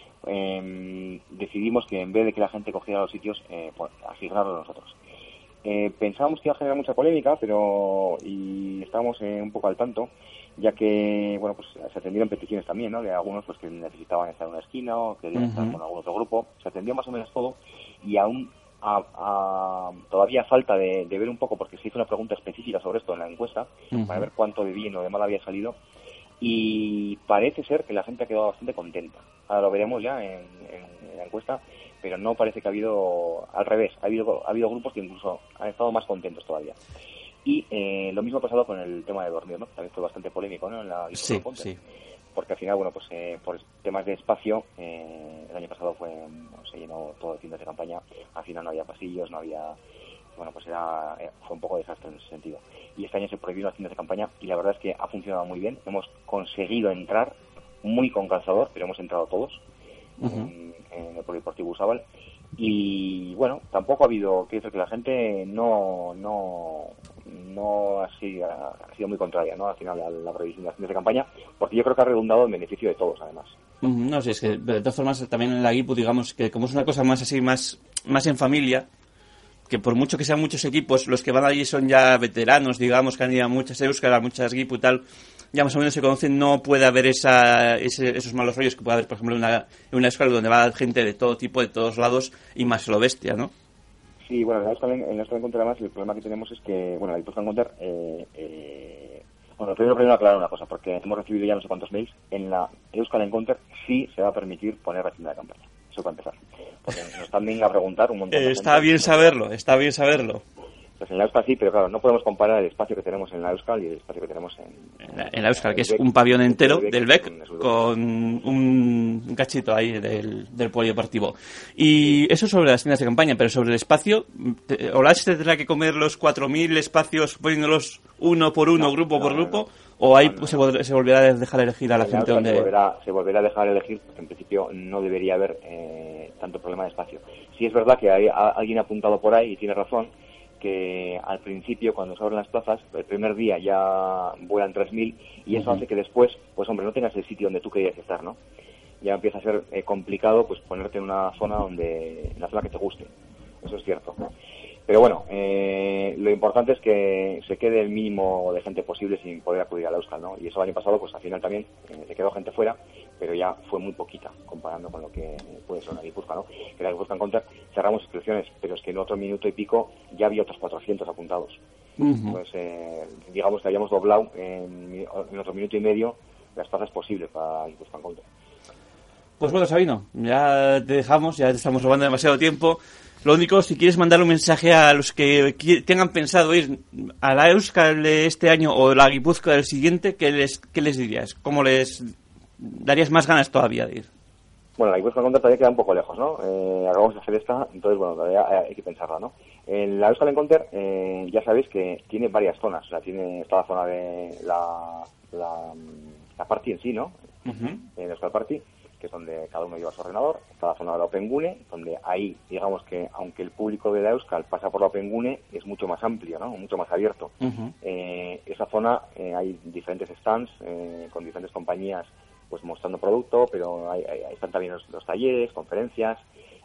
Eh, decidimos que en vez de que la gente cogiera los sitios, eh, pues, asignarlos nosotros. Eh, pensábamos que iba a generar mucha polémica, pero y estábamos eh, un poco al tanto, ya que bueno, pues se atendieron peticiones también, ¿no? De algunos pues que necesitaban estar en una esquina o querían uh-huh. estar con algún otro grupo. Se atendió más o menos todo y aún a, a, todavía falta de, de ver un poco, porque se hizo una pregunta específica sobre esto en la encuesta, uh-huh. para ver cuánto de bien o de mal había salido. Y parece ser que la gente ha quedado bastante contenta. Ahora lo veremos ya en, en, en la encuesta, pero no parece que ha habido, al revés, ha habido, ha habido grupos que incluso han estado más contentos todavía. Y eh, lo mismo ha pasado con el tema de dormir, ¿no? También fue bastante polémico, ¿no? En la sí, sí. Porque al final, bueno, pues eh, por temas de espacio, eh, el año pasado fue, bueno, se llenó todo el fin de campaña, al final no había pasillos, no había... Bueno, pues era fue un poco desastre en ese sentido. Y este año se prohibieron las tiendas de campaña y la verdad es que ha funcionado muy bien. Hemos conseguido entrar, muy con calzador, pero hemos entrado todos uh-huh. en, en el Polideportivo Usábal. Y bueno, tampoco ha habido, quiero decir que la gente no no no ha sido, ha sido muy contraria, ¿no? Al final a la prohibición de las tiendas de campaña, porque yo creo que ha redundado en beneficio de todos, además. Uh-huh. No sé, es que de todas formas también en la Guipu, digamos que como es una cosa más así, más más en familia, que por mucho que sean muchos equipos, los que van allí son ya veteranos, digamos, que han ido a muchas Euskal, a muchas Guipu y tal, ya más o menos se conocen, no puede haber esa, ese, esos malos rollos que puede haber, por ejemplo, en una, en una Euskal donde va gente de todo tipo, de todos lados, y más lo bestia, ¿no? Sí, bueno, en la Euskal, en la Euskal Encounter además el problema que tenemos es que, bueno, la Euskal Encounter, eh, eh, bueno, primero, primero aclarar una cosa, porque hemos recibido ya no sé cuántos mails, en la Euskal Encounter sí se va a permitir poner la tienda de campaña. Eso para empezar. Porque nos también a preguntar un montón de eh, Está gente, bien saberlo, está bien saberlo. Pues en la Euskal sí, pero claro, no podemos comparar el espacio que tenemos en la Euskal y el espacio que tenemos en... En la, en la Euskal, que es un pabellón entero del B E C con un cachito ahí del, del polideportivo. Y eso sobre las tiendas de campaña, pero sobre el espacio, ¿Olach tendrá que comer los cuatro mil espacios poniéndolos uno por uno, no, grupo no, por grupo? No, no. ¿O ahí no, no. Se, volverá, se volverá a dejar elegir a la en gente la donde...? Se volverá, se volverá a dejar elegir, porque en principio no debería haber eh, tanto problema de espacio. Sí es verdad que hay a, alguien ha apuntado por ahí, y tiene razón, que al principio, cuando se abren las plazas, el primer día ya vuelan tres mil, y eso uh-huh. hace que después, pues hombre, no tengas el sitio donde tú querías estar, ¿no? Ya empieza a ser eh, complicado, pues ponerte en una zona donde, en la zona que te guste. Eso es cierto. Pero bueno, eh, lo importante es que se quede el mínimo de gente posible sin poder acudir a la Euskal, ¿no? Y eso el año pasado, pues al final también eh, se quedó gente fuera, pero ya fue muy poquita comparando con lo que puede ser una Guipúzcoa, ¿no? Que la Guipúzcoa Encounter cerramos inscripciones, pero es que en otro minuto y pico ya había otros cuatrocientos apuntados. Uh-huh. Pues eh, digamos que habíamos doblado en, en otro minuto y medio las plazas posibles para la Guipúzcoa Encounter. Pues bueno, Sabino, ya te dejamos, ya te estamos robando demasiado tiempo. Lo único, si quieres mandar un mensaje a los que tengan pensado ir a la Euskal de este año o la Guipúzcoa del siguiente, ¿qué les, qué les dirías? ¿Cómo les darías más ganas todavía de ir? Bueno, la Guipúzcoa Encounter todavía queda un poco lejos, ¿no? Eh, acabamos de hacer esta, entonces, bueno, todavía hay que pensarla, ¿no? En la Euskal Encounter, eh, ya sabéis que tiene varias zonas. O sea, tiene esta la zona de la, la, la party en sí, ¿no? Uh-huh. En la Euskal Party, que que es donde cada uno lleva su ordenador. Está la zona de la OpenGune, donde ahí, digamos que aunque el público de la Euskal pasa por la OpenGune, es mucho más amplio, ¿no? Mucho más abierto. Uh-huh. Eh, esa zona eh, hay diferentes stands eh, con diferentes compañías pues mostrando producto, pero hay, hay, están también los, los talleres, conferencias,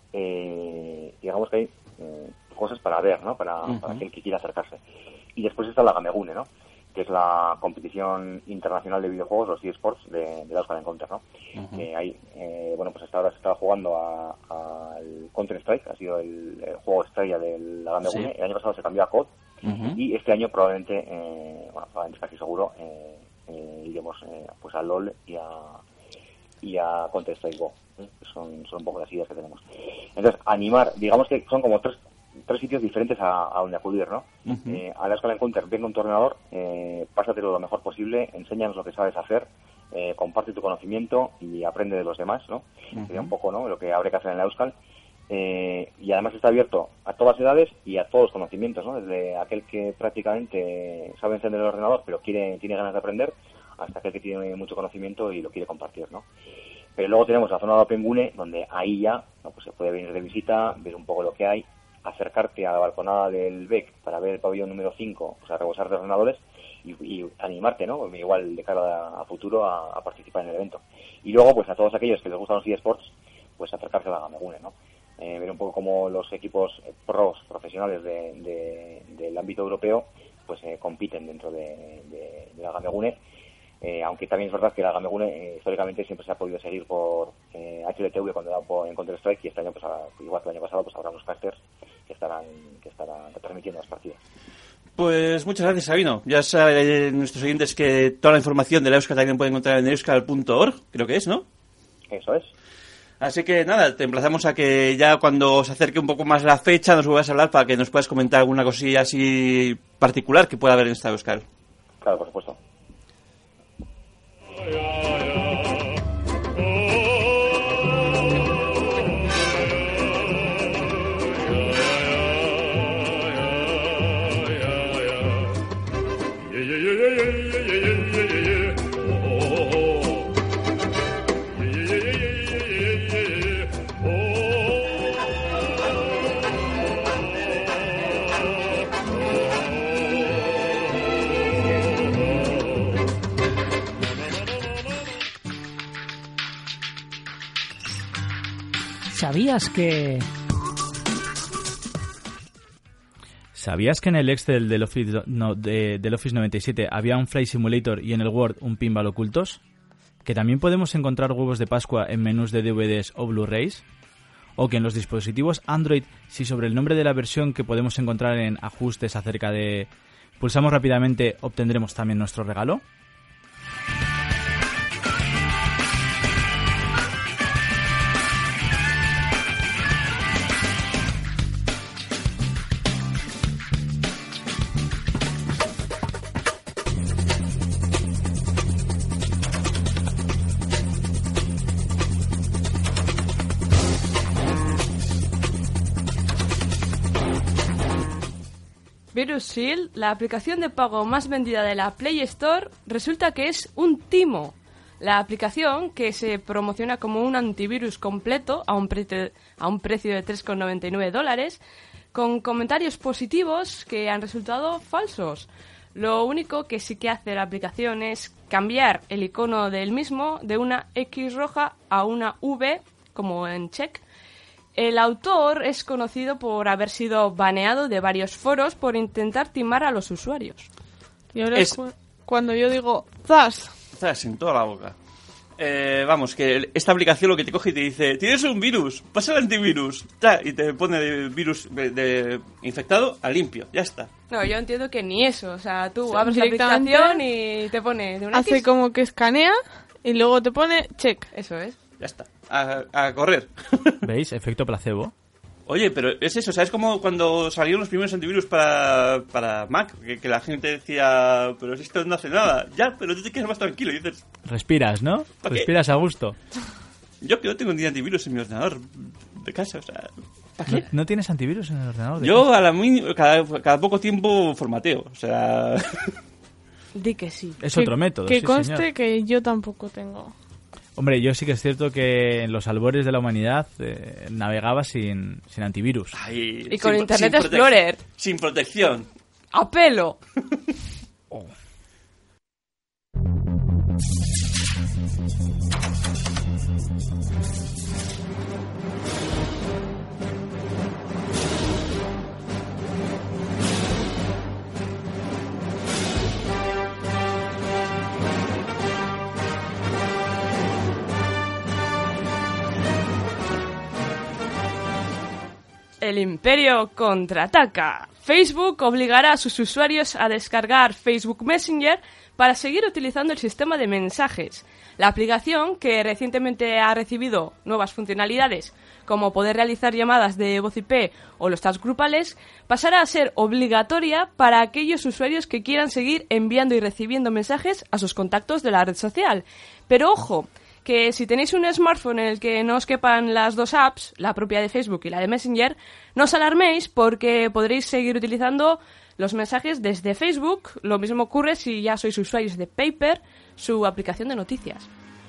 eh, digamos que hay eh, cosas para ver, ¿no? Para, uh-huh. para aquel que quiera acercarse. Y después está la Gamegune, ¿no? Que es la competición internacional de videojuegos, los eSports de, de la Euskal Encounter, ¿no? Uh-huh. Que ahí, eh, bueno, pues hasta ahora se estaba jugando al Counter-Strike, ha sido el, el juego estrella de la Gamegune. Sí. El año pasado se cambió a C O D, uh-huh. y este año probablemente, eh, bueno, probablemente casi seguro, eh, eh, iremos eh, pues a LOL y a, y a Counter-Strike Go. ¿eh? Son, son un poco las ideas que tenemos. Entonces, animar, digamos que son como tres tres sitios diferentes a, a donde acudir, ¿no? Uh-huh. Eh, a la Euskal Encounter, ven con tu ordenador, eh, pásatelo lo mejor posible, enséñanos lo que sabes hacer, eh, comparte tu conocimiento y aprende de los demás, ¿no? Uh-huh. Sería un poco, ¿no?, lo que habría que hacer en la Euskal. Eh, y además está abierto a todas edades y a todos los conocimientos, ¿no? Desde aquel que prácticamente sabe encender el ordenador pero quiere tiene ganas de aprender, hasta aquel que tiene mucho conocimiento y lo quiere compartir, ¿no? Pero luego tenemos la zona de OpenGune, donde ahí ya, ¿no?, pues se puede venir de visita, ver un poco lo que hay, acercarte a la balconada del B E C para ver el pabellón número cinco, o sea, rebosar de ordenadores y, y animarte, ¿no? Igual de cara a, a futuro a, a participar en el evento. Y luego, pues a todos aquellos que les gustan los eSports, pues acercarse a la Gamegune, ¿no? Eh, ver un poco cómo los equipos pros, profesionales de, de, del ámbito europeo, pues eh, compiten dentro de, de, de la Gamegune. Eh, aunque también es verdad que la Gamegune eh, históricamente siempre se ha podido seguir por eh, H L T V cuando era en Counter-Strike, y este año, pues igual que el año pasado, pues habrá unos casters que estarán que estarán transmitiendo las partidas. Pues muchas gracias, Sabino. Ya saben nuestros oyentes que toda la información de la Euskal también pueden encontrar en euskal punto org, creo que es, ¿no? Eso es. Así que nada, te emplazamos a que ya cuando se acerque un poco más la fecha nos vuelvas a hablar para que nos puedas comentar alguna cosilla así particular que pueda haber en esta Euskal. Claro, por supuesto. ¿Sabías que...? ¿Sabías que en el Excel del Office, no, de, del Office noventa y siete había un Flight Simulator y en el Word un pinball ocultos? ¿Que también podemos encontrar huevos de Pascua en menús de D V Ds o Blu-rays? ¿O que en los dispositivos Android, si sobre el nombre de la versión que podemos encontrar en ajustes acerca de... pulsamos rápidamente, obtendremos también nuestro regalo? Virus Shield, la aplicación de pago más vendida de la Play Store, resulta que es un timo. La aplicación, que se promociona como un antivirus completo a un, pre- a un precio de tres con noventa y nueve dólares, con comentarios positivos que han resultado falsos. Lo único que sí que hace la aplicación es cambiar el icono del mismo de una X roja a una V, como en check. El autor es conocido por haber sido baneado de varios foros por intentar timar a los usuarios. Y ahora es es cu- cuando yo digo ¡zas! Zas en toda la boca. Eh, vamos, que esta aplicación lo que te coge y te dice: tienes un virus, pasa el antivirus, ta, y te pone de virus de, de infectado a limpio, ya está. No, yo entiendo que ni eso. O sea, tú O sea, abres la directamente aplicación y te pone de una Hace X. como que escanea y luego te pone check. Eso es. Ya está, a, a correr. ¿Veis? Efecto placebo. Oye, pero es eso, ¿sabes? Como cuando salieron los primeros antivirus para, para Mac, que, que la gente decía, pero si esto no hace nada. Ya, pero tú te quedas más tranquilo y dices... Respiras, ¿no? ¿Para qué? Respiras a gusto. Yo que no tengo ni antivirus en mi ordenador de casa, o sea... ¿Para qué? ¿No, ¿No tienes antivirus en el ordenador? de Yo casa? a la mínima, cada, cada poco tiempo formateo, o sea... Di que sí. Es Que- otro método, Que sí, conste señor. que yo tampoco tengo. Hombre, yo sí que es cierto que en los albores de la humanidad eh, navegaba sin, sin antivirus. Ay, Y con sin- Internet sin prote- Explorer. Sin protección. ¡A pelo! El imperio contraataca. Facebook obligará a sus usuarios a descargar Facebook Messenger para seguir utilizando el sistema de mensajes. La aplicación, que recientemente ha recibido nuevas funcionalidades, como poder realizar llamadas de voz I P o los chats grupales, pasará a ser obligatoria para aquellos usuarios que quieran seguir enviando y recibiendo mensajes a sus contactos de la red social. Pero ojo, que si tenéis un smartphone en el que no os quepan las dos apps, la propia de Facebook y la de Messenger, no os alarméis porque podréis seguir utilizando los mensajes desde Facebook. Lo mismo ocurre si ya sois usuarios de Paper, su aplicación de noticias.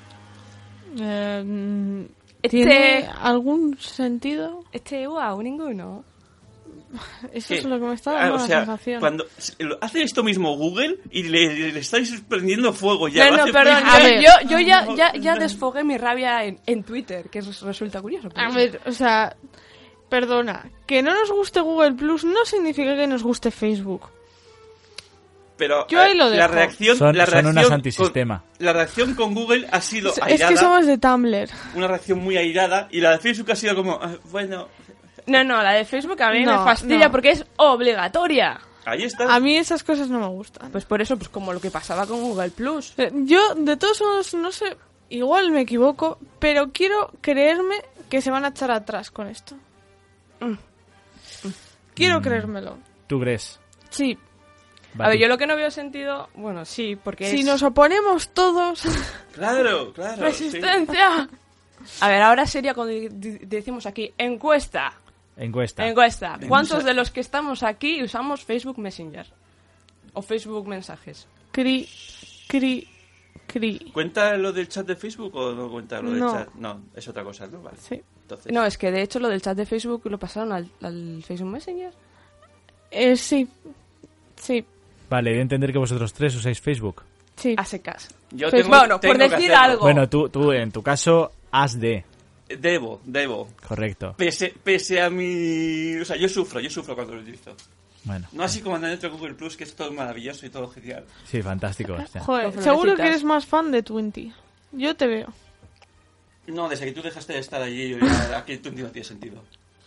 Eh, Este- ¿Tiene algún sentido? Este, wow, ninguno. Eso ¿Qué? es lo que me está Ah, dando o la sea, sensación. cuando hace esto mismo Google y le, le estáis prendiendo fuego ya. No, lo no, hace perdón, Facebook. A yo, ver. yo, yo ya, ya, ya desfogué mi rabia en, en Twitter, que res- resulta curioso. pero- A ver, o sea, perdona, que no nos guste Google Plus no significa que nos guste Facebook. Pero Yo ahí eh, lo la dejo. reacción, Son- la son reacción unas con- antisistema. la reacción con Google ha sido Es, es airada, que somos de Tumblr. una reacción muy airada, y la de Facebook ha sido como, ah, bueno, No, no, la de Facebook a mí No, me fastidia no. porque es obligatoria. ahí está. A mí esas cosas no me gustan. Pues por eso, pues como lo que pasaba con Google Plus. Eh, Yo, de todos modos, no sé, igual me equivoco, pero quiero creerme que se van a echar atrás con esto. Mm. Quiero creérmelo. ¿Tú crees? Sí, A ver, yo lo que no veo sentido, bueno, sí, porque si es nos oponemos todos... Claro, claro. sí. resistencia. A ver, ahora sería cuando di- di- decimos aquí, encuesta, Encuesta. encuesta. ¿Cuántos de los que estamos aquí usamos Facebook Messenger? O Facebook Mensajes. Cri, cri, cri. ¿Cuenta lo del chat de Facebook o no cuenta lo del No. chat? No, es otra cosa, ¿no? Vale. Sí. Entonces, No, es que de hecho lo del chat de Facebook lo pasaron al, al Facebook Messenger. Eh, sí, sí, Vale, de entender que vosotros tres usáis Facebook. sí. A secas. yo Pues tengo, bueno, por tengo que decir hacerlo. algo. Bueno, tú, tú en tu caso, has de. Debo, debo. Correcto. Pese, pese a mi... O sea, yo sufro, yo sufro cuando lo utilizo. Bueno, No así como andar dentro de Google Plus, que es todo maravilloso y todo genial. sí, fantástico. Hostia. Joder, Con seguro que florecitas. eres más fan de Twenty. Yo te veo. No, desde que tú dejaste de estar allí, yo ya, aquí tu no tiene sentido.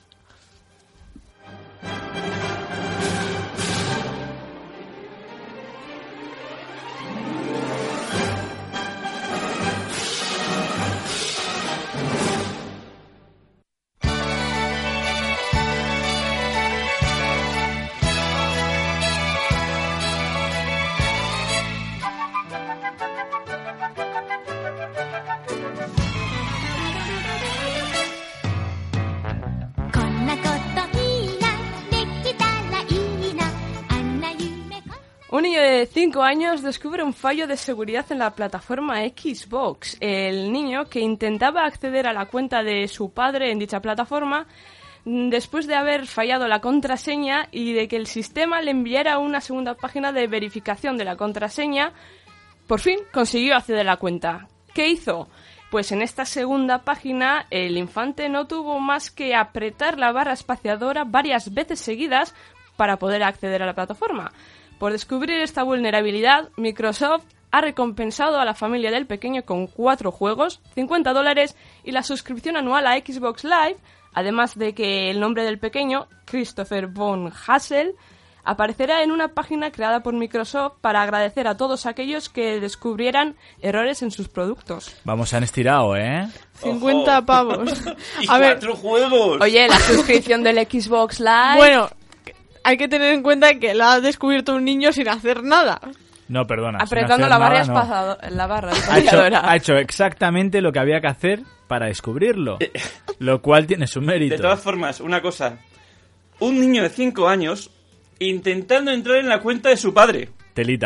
Un niño de cinco años descubre un fallo de seguridad en la plataforma Xbox. El niño, que intentaba acceder a la cuenta de su padre en dicha plataforma, después de haber fallado la contraseña y de que el sistema le enviara una segunda página de verificación de la contraseña, por fin consiguió acceder a la cuenta. ¿Qué hizo? Pues en esta segunda página el infante no tuvo más que apretar la barra espaciadora varias veces seguidas para poder acceder a la plataforma. Por descubrir esta vulnerabilidad, Microsoft ha recompensado a la familia del pequeño con cuatro juegos, cincuenta dólares y la suscripción anual a Xbox Live, además de que el nombre del pequeño, Christopher von Hassel, aparecerá en una página creada por Microsoft para agradecer a todos aquellos que descubrieran errores en sus productos. Vamos, se han estirado, ¿eh? cincuenta Ojo. pavos. ¡Y A ver, cuatro juegos! Oye, la suscripción del Xbox Live... bueno, hay que tener en cuenta que la ha descubierto un niño sin hacer nada. No, perdona. sin apretando hacer la barra, nada, no. espazado- la barra Ha hecho, espaciadora. ha hecho exactamente lo que había que hacer para descubrirlo. Lo cual tiene su mérito. De todas formas, una cosa. Un niño de cinco años intentando entrar en la cuenta de su padre. Telita, ¿eh?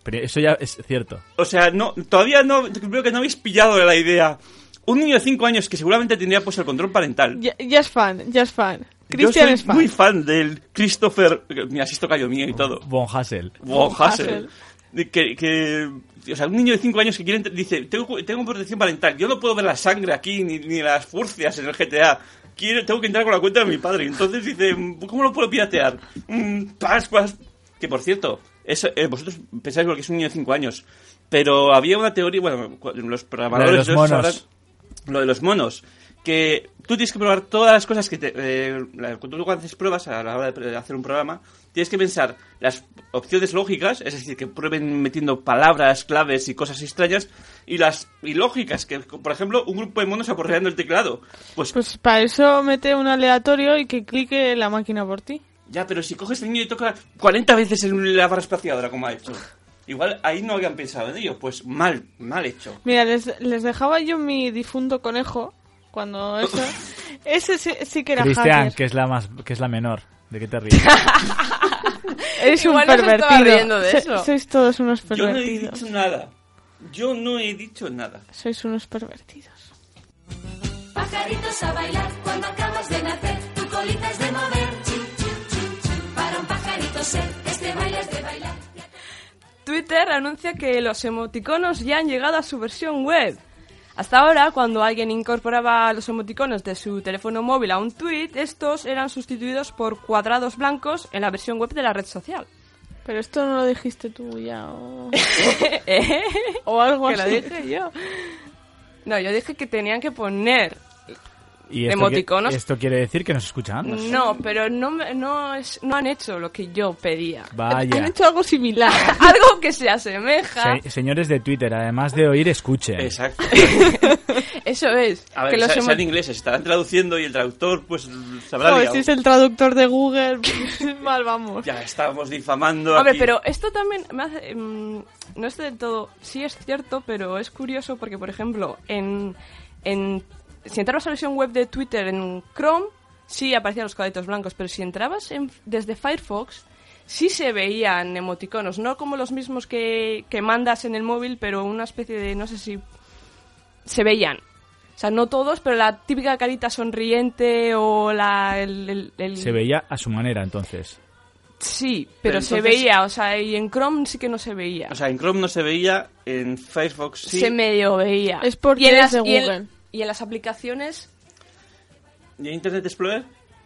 Pero eso ya es cierto. O sea, no, todavía no, creo que no habéis pillado la idea. Un niño de cinco años que seguramente tendría pues el control parental. Ya, ya es fan, ya es fan. Yo Cristian soy es fan. muy fan del Christopher... Mira, si esto cayó mío y todo. Von Hassel. Von Von Hassel. Hassel. De Que, que, o sea, un niño de cinco años que quiere, dice, tengo, tengo protección parental, yo no puedo ver la sangre aquí, ni, ni las furcias en el G T A, quiero, tengo que entrar con la cuenta de mi padre, entonces dice, ¿cómo lo puedo piratear? Mm, Pascuas, que por cierto, eso, eh, vosotros pensáis porque es un niño de cinco años, pero había una teoría, bueno, los programadores... Lo de los monos. Sabrán, lo de los monos, que tú tienes que probar todas las cosas que te... Eh, cuando tú haces pruebas a la hora de hacer un programa, tienes que pensar las opciones lógicas, es decir, que prueben metiendo palabras, claves y cosas extrañas, y las ilógicas, que por ejemplo, un grupo de monos aporreando el teclado. Pues, Pues para eso mete un aleatorio y que clique la máquina por ti. ya, pero si coges el niño y toca cuarenta veces en la barra espaciadora, como ha hecho, igual ahí no habían pensado en ello, pues mal, mal hecho. Mira, les, les dejaba yo mi difunto conejo cuando eso... Ese sí, sí que era Cristian, hacker. que es la más, que es la menor. ¿De qué te ríes? Eres un Igual no se estaba pervertido. riendo de So- eso. sois todos unos Yo no he pervertidos. dicho nada. Yo no he dicho nada. Sois unos pervertidos. Pajaritos a bailar cuando acabas de nacer, tu colita es de mover. Chin, chin, chin, chin. Para un pajarito ser, este baile es de bailar. Twitter anuncia que los emoticonos ya han llegado a su versión web. Hasta ahora, cuando alguien incorporaba los emoticonos de su teléfono móvil a un tweet, estos eran sustituidos por cuadrados blancos en la versión web de la red social. Pero esto no lo dijiste tú ya, o, ¿Eh? o algo Que así. lo dije yo. No, yo dije que tenían que poner... ¿Y esto, Emoticonos. que- esto quiere decir que nos escuchan? No, pero no, me- no, es, no han hecho lo que yo pedía. Han Vaya. hecho algo similar. Algo que se asemeja. Se- señores de Twitter, además de oír, escuchen. Exacto. Eso es. A ver, que los se- emo- sean ingleses, estarán traduciendo y el traductor pues se habrá Joder, liado. si es el traductor de Google, pues, mal vamos. Ya estamos difamando A ver, aquí. pero esto también me hace... mm, no es del todo... Sí es cierto, pero es curioso porque, por ejemplo, en... en si entrabas a la versión web de Twitter en Chrome, sí aparecían los cuadritos blancos, pero si entrabas en- desde Firefox, sí se veían emoticonos, no como los mismos que, que mandas en el móvil, pero una especie de... no sé si... se veían. O sea, no todos, pero la típica carita sonriente o la... el- el- el- Se veía a su manera, entonces. Sí, pero, Pero se entonces- veía, o sea, y en Chrome sí que no se veía. O sea, en Chrome no se veía, en Firefox sí. Se medio veía. Es porque y en es las, de y en- Google. y en las aplicaciones ¿Y en Internet Explorer?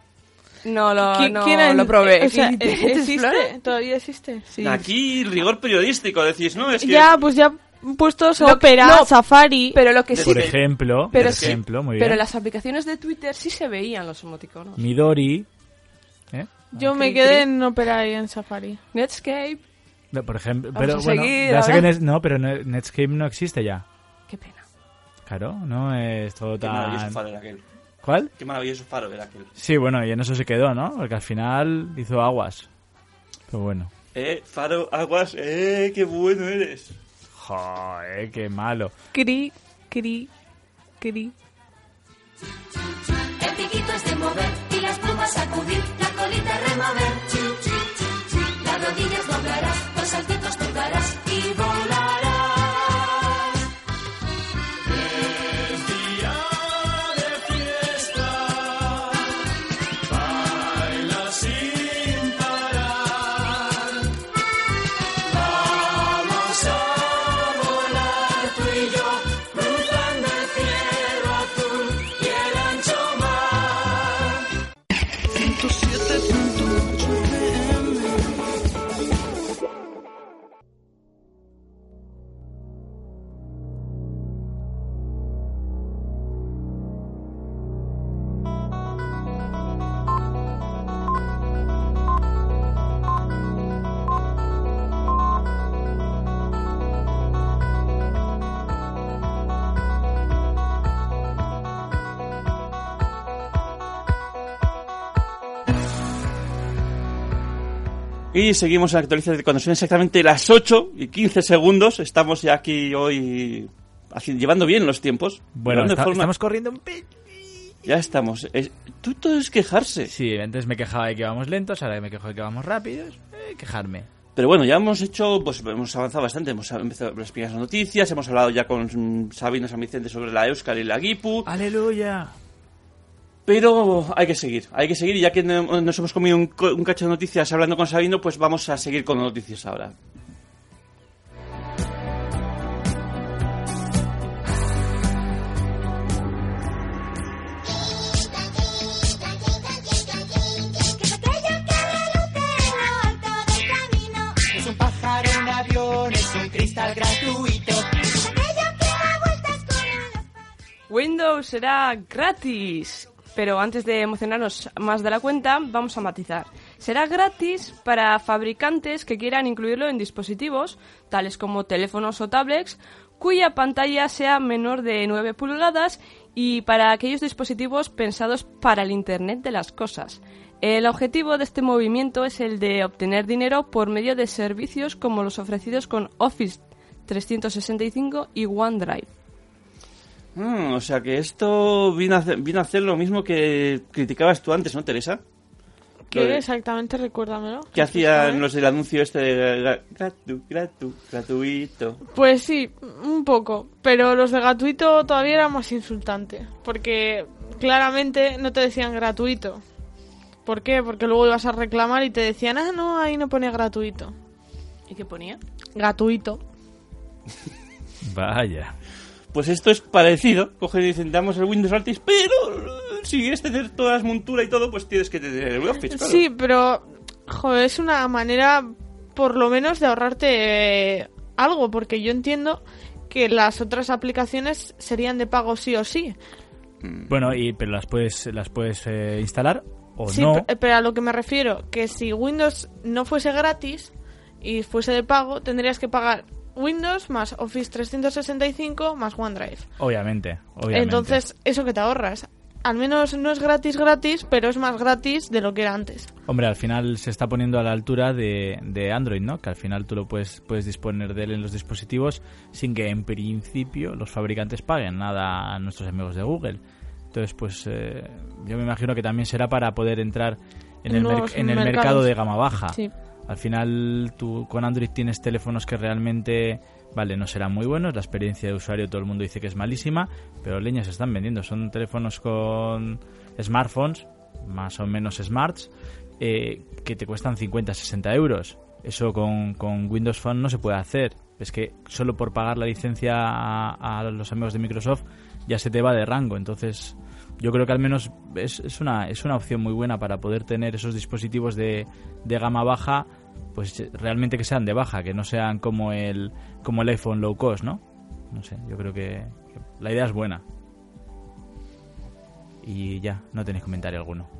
no lo, ¿Qui- no quién ha- lo probé. O sea, Internet Explorer. ¿existe? ¿Todavía existe? Sí. Aquí rigor periodístico, decís, ¿no? Es que... Ya, pues ya han puesto Lo- Opera, no, Safari... Pero lo que sí... Por ejemplo, pero por sí, ejemplo, muy bien. pero en las aplicaciones de Twitter sí se veían los emoticonos. Midori. ¿eh? Yo me Cri, quedé cri. en Opera y en Safari. Netscape. No, por ejemplo, Vamos pero a bueno, seguir, ya sé ahora. que Net- no, pero ne- Netscape no existe ya. Qué pena. Claro, no es todo Qué maravilloso tan... faro era aquel. ¿Cuál? Qué maravilloso faro era aquel. Sí, bueno, y en eso se quedó, ¿no? Porque al final hizo aguas. Pero bueno. Eh, faro, aguas, eh, qué bueno eres. Joder, qué malo. Cri, cri, cri. El piquito es de mover y las plumas sacudir, la colita remover. Chu, chu, chu, chu. Las rodillas doblarás, los saltitos tú darás y volarás. Es día de fiesta, baila sin parar. Vamos a volar tú y yo, cruzando el cielo azul y el ancho mar. Y seguimos en actualización cuando son exactamente las ocho y quince segundos. Estamos ya aquí hoy haci- llevando bien los tiempos. Bueno, llevando de está- forma- estamos corriendo un pe... Ya estamos. Es- Tú todo es quejarse. Sí, antes me quejaba de que vamos lentos, ahora me quejo de que vamos rápidos. Eh, quejarme. Pero bueno, ya hemos hecho, pues hemos avanzado bastante, hemos empezado las primeras noticias, hemos hablado ya con Sabino San Vicente sobre la Euskal y la Gipu. ¡Aleluya! Pero hay que seguir, hay que seguir, y ya que nos hemos comido un, un cacho de noticias hablando con Sabino, pues vamos a seguir con noticias ahora. Gratuito. Windows será gratis, pero antes de emocionarnos más de la cuenta, vamos a matizar. Será gratis para fabricantes que quieran incluirlo en dispositivos, tales como teléfonos o tablets, cuya pantalla sea menor de nueve pulgadas, y para aquellos dispositivos pensados para el Internet de las cosas. El objetivo de este movimiento es el de obtener dinero por medio de servicios como los ofrecidos con Office trescientos sesenta y cinco y OneDrive. Mm, o sea que esto vino a, hacer, vino a hacer lo mismo que criticabas tú antes, ¿no, Teresa? ¿Qué de, exactamente? Recuérdamelo. ¿Qué hacían los del anuncio este de gratu, gratu, gratuito? Pues sí, un poco. Pero los de gratuito todavía era más insultante. Porque claramente no te decían gratuito. ¿Por qué? Porque luego ibas a reclamar y te decían, ah, no, ahí no ponía gratuito. ¿Y qué ponía? Gratuito. Vaya. Pues esto es parecido. Cogen y dicen, damos el Windows gratis, pero si quieres tener todas las monturas y todo, pues tienes que tener el Office, claro. Sí, pero, joder, es una manera, por lo menos, de ahorrarte eh, algo, porque yo entiendo que las otras aplicaciones serían de pago sí o sí. Bueno, y pero las puedes, las puedes eh, instalar o sí, no. Sí, pero a lo que me refiero, que si Windows no fuese gratis y fuese de pago, tendrías que pagar Windows más Office trescientos sesenta y cinco más OneDrive. Obviamente, obviamente. Entonces, eso que te ahorras. Al menos no es gratis gratis, pero es más gratis de lo que era antes. Hombre, al final se está poniendo a la altura de, de Android, ¿no? Que al final tú lo puedes, puedes disponer de él en los dispositivos sin que en principio los fabricantes paguen nada a nuestros amigos de Google. Entonces, pues eh, yo me imagino que también será para poder entrar en el, mer- en el mercado de gama baja. Sí. Al final tú con Android tienes teléfonos que realmente, vale, no serán muy buenos, la experiencia de usuario todo el mundo dice que es malísima, pero leñas se están vendiendo. Son teléfonos con smartphones, más o menos smarts, eh, que te cuestan cincuenta, sesenta euros. Eso con, con Windows Phone no se puede hacer. Es que solo por pagar la licencia a, a los amigos de Microsoft ya se te va de rango. Entonces yo creo que al menos es, es, una, es una opción muy buena para poder tener esos dispositivos de, de gama baja, pues realmente que sean de baja, que no sean como el como el iPhone low cost, ¿no? No sé, yo creo que, que la idea es buena. Y ya, no tenéis comentario alguno.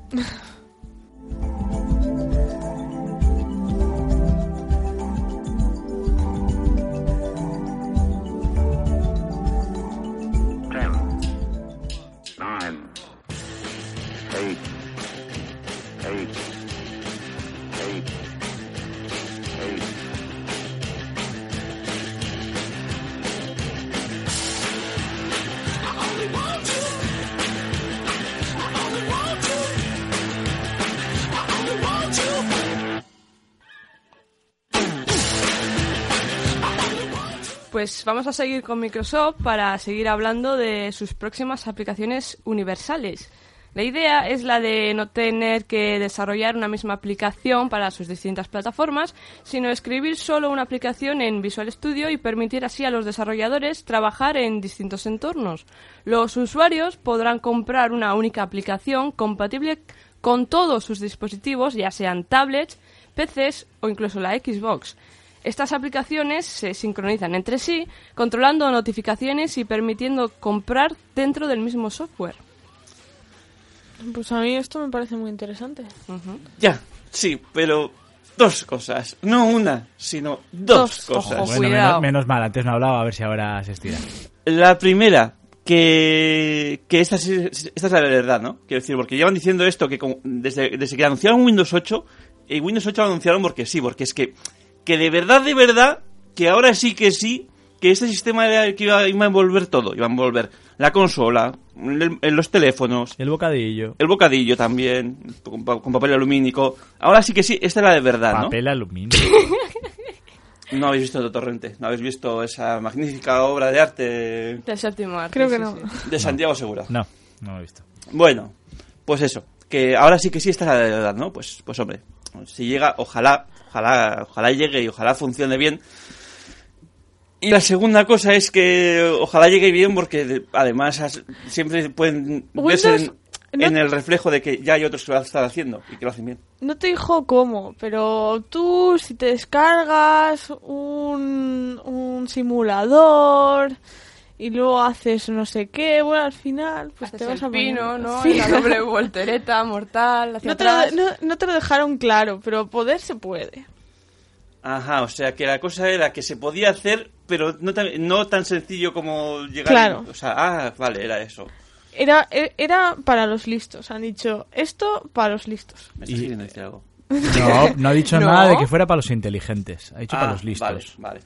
Pues vamos a seguir con Microsoft para seguir hablando de sus próximas aplicaciones universales. La idea es la de no tener que desarrollar una misma aplicación para sus distintas plataformas, sino escribir solo una aplicación en Visual Studio y permitir así a los desarrolladores trabajar en distintos entornos. Los usuarios podrán comprar una única aplicación compatible con todos sus dispositivos, ya sean tablets, P Cs o incluso la Xbox. Estas aplicaciones se sincronizan entre sí, controlando notificaciones y permitiendo comprar dentro del mismo software. Pues a mí esto me parece muy interesante. Uh-huh. Ya, sí, pero dos cosas. No una, sino dos, dos cosas. Ojo, bueno, menos, menos mal, antes no hablaba, a ver si ahora se estira. La primera, que, que esta, es, esta es la verdad, ¿no? Quiero decir, porque llevan diciendo esto que como, desde, desde que anunciaron Windows ocho, y Windows ocho lo anunciaron porque sí, porque es que, que de verdad, de verdad, que ahora sí que sí, que este sistema era el que iba, iba a envolver todo. Iba a envolver la consola, el, el, los teléfonos... El bocadillo. El bocadillo también, con, con papel alumínico. Ahora sí que sí, esta era de verdad, ¿no? Papel alumínico. No habéis visto Torrente, no habéis visto esa magnífica obra de arte... Del séptimo arte. Creo que sí, no. sí. De Santiago Segura. No, no lo he visto. Bueno, pues eso, que ahora sí que sí, esta es la de verdad, ¿no? Pues, pues hombre, si llega, ojalá, ojalá, ojalá llegue y ojalá funcione bien. Y la segunda cosa es que ojalá llegue bien porque además as- siempre pueden Windows, verse en, no- en el reflejo de que ya hay otros que lo están haciendo y que lo hacen bien. No te dijo cómo, pero tú si te descargas un, un simulador y luego haces no sé qué, bueno, al final pues Haces te vas el a pino, poner- ¿no? Sí. La doble voltereta mortal hacia No te, lo, atrás. no, no te lo dejaron claro, pero poder se puede. Ajá, o sea que la cosa era que se podía hacer, pero no tan, no tan sencillo como llegar... Claro. O sea, ah, vale, era eso. Era, e- era para los listos, han dicho esto para los listos. ¿Me estás Y- queriendo decir algo? No, no ha dicho No. nada de que fuera para los inteligentes. Ha dicho Ah, para los listos. Vale, vale.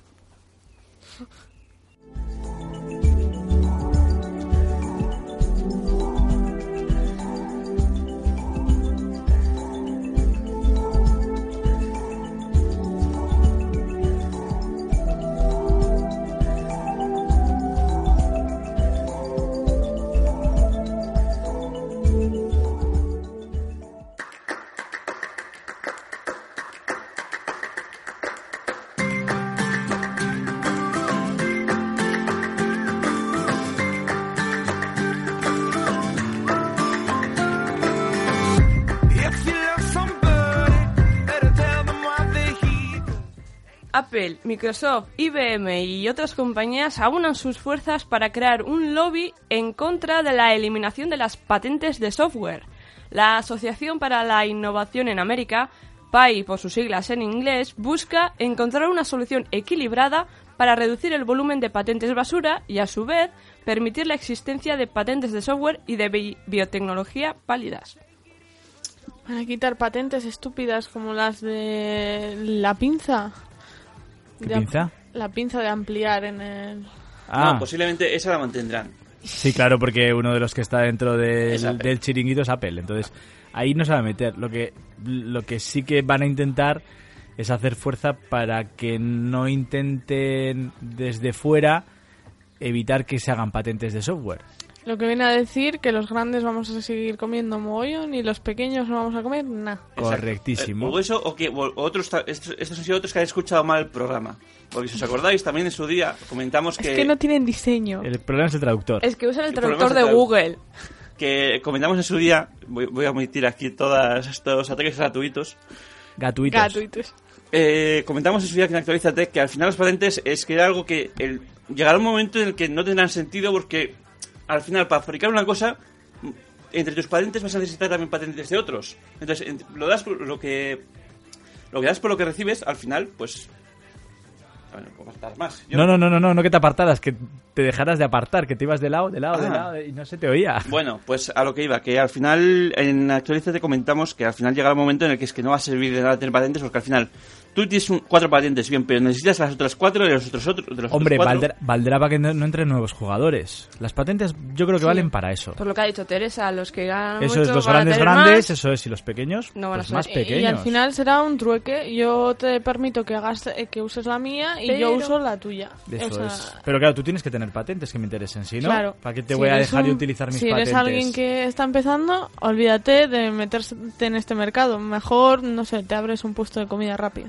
Apple, Microsoft, I B M y otras compañías aunan sus fuerzas para crear un lobby en contra de la eliminación de las patentes de software. La Asociación para la Innovación en América, P A I por sus siglas en inglés, busca encontrar una solución equilibrada para reducir el volumen de patentes basura y, a su vez, permitir la existencia de patentes de software y de bi- biotecnología válidas. Van a quitar patentes estúpidas como las de la pinza. ¿Qué De am- pinza? La pinza de ampliar en el... Ah, No, posiblemente esa la mantendrán. sí, claro, porque uno de los que está dentro Es del, Apple. del chiringuito es Apple. Entonces, ahí no se va a meter. Lo que, lo que sí que van a intentar es hacer fuerza para que no intenten desde fuera evitar que se hagan patentes de software. Lo que viene a decir que los grandes vamos a seguir comiendo mogollón y los pequeños no vamos a comer nada. Correctísimo. Eh, o eso, o que o otros, ta- estos, estos han sido otros que han escuchado mal el programa. Porque si os acordáis, también en su día comentamos que... Es que no tienen diseño. El problema es el traductor. Es que usan el El problema traductor es de el tradu- Google. que comentamos en su día, voy, voy a omitir aquí todos estos ataques gratuitos. Gratuitos. Gratuitos. Eh, comentamos en su día que en Actualízate que al final las patentes es que era algo que el, llegará un momento en el que no tendrán sentido porque al final para fabricar una cosa entre tus patentes vas a necesitar también patentes de otros. Entonces en- lo das por lo que lo que das por lo que recibes al final pues bueno, puedo apartar más. Yo- No, no, no, no, no, no que te apartaras, que te dejaras de apartar, que te ibas de lado, de lado, de Ah. lado y no se te oía. Bueno, pues a lo que iba, que al final en Actualízate comentamos que al final llegará un momento en el que es que no va a servir de nada tener patentes porque al final tú tienes un- cuatro patentes, bien, pero necesitas las otras cuatro de los otros otros. De los Hombre, otros cuatro. valdrá, valdrá para que no, no entren nuevos jugadores. Las patentes yo creo que Sí. valen para eso. Por lo que ha dicho Teresa, los que ganan Eso mucho es, los van a grandes tener grandes, más. eso es, y los pequeños, No van a pues ser- más y- y pequeños. Y al final será un trueque. Yo te permito que hagas eh, que uses la mía y yo Pero- uso la tuya. Eso O sea, es. Pero claro, tú tienes que tener patentes que me interesen, ¿sí, no? Claro. ¿Para qué te Si voy a eres dejar de un- utilizar mis si patentes? eres alguien que está empezando, olvídate de meterse en este mercado. Mejor, no sé, te abres un puesto de comida rápida.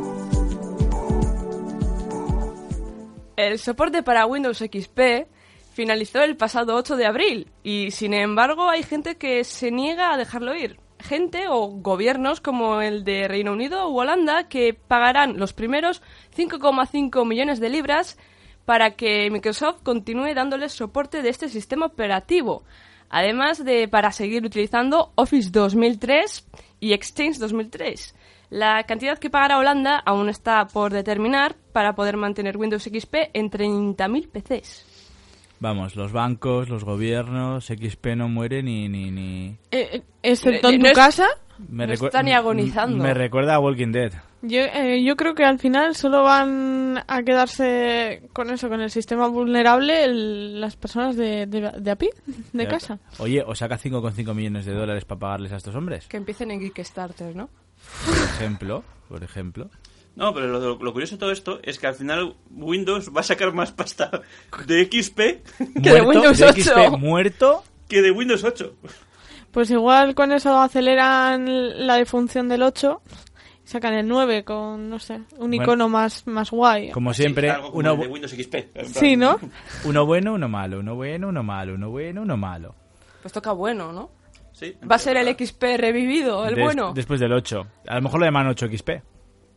El soporte para Windows X P finalizó el pasado ocho de abril y, sin embargo, hay gente que se niega a dejarlo ir. Gente o gobiernos como el de Reino Unido u Holanda que pagarán los primeros cinco coma cinco millones de libras para que Microsoft continúe dándoles soporte de este sistema operativo, además de para seguir utilizando Office dos mil tres y Exchange dos mil tres. La cantidad que pagará Holanda aún está por determinar para poder mantener Windows X P en treinta mil P Cs. Vamos, los bancos, los gobiernos, X P no muere ni... ni, ni... Eh, ¿Excepto en no tu es- casa? Me No recu- está ni agonizando. Me recuerda a Walking Dead. Yo, eh, yo creo que al final solo van a quedarse con eso, con el sistema vulnerable, el- las personas de, de, de A P I, de Ya. casa. Oye, ¿os saca cinco coma cinco millones de dólares para pagarles a estos hombres? Que empiecen en Kickstarter, ¿no? Por ejemplo, por ejemplo. No, pero lo, lo curioso de todo esto es que al final Windows va a sacar más pasta de X P Que de Windows de X P ocho. muerto. que de Windows ocho. Pues igual con eso aceleran la defunción del ocho y sacan el nueve con, no sé, un Bueno. icono más, más guay. Como siempre, Sí, algo como uno, el de Windows X P. en plan. Sí, ¿no? uno bueno, uno malo, uno bueno, uno malo, uno bueno, uno malo. Pues toca bueno, ¿no? Sí, Va a ser el X P revivido, el Des- bueno. Después del ocho. A lo mejor lo llaman ocho X P.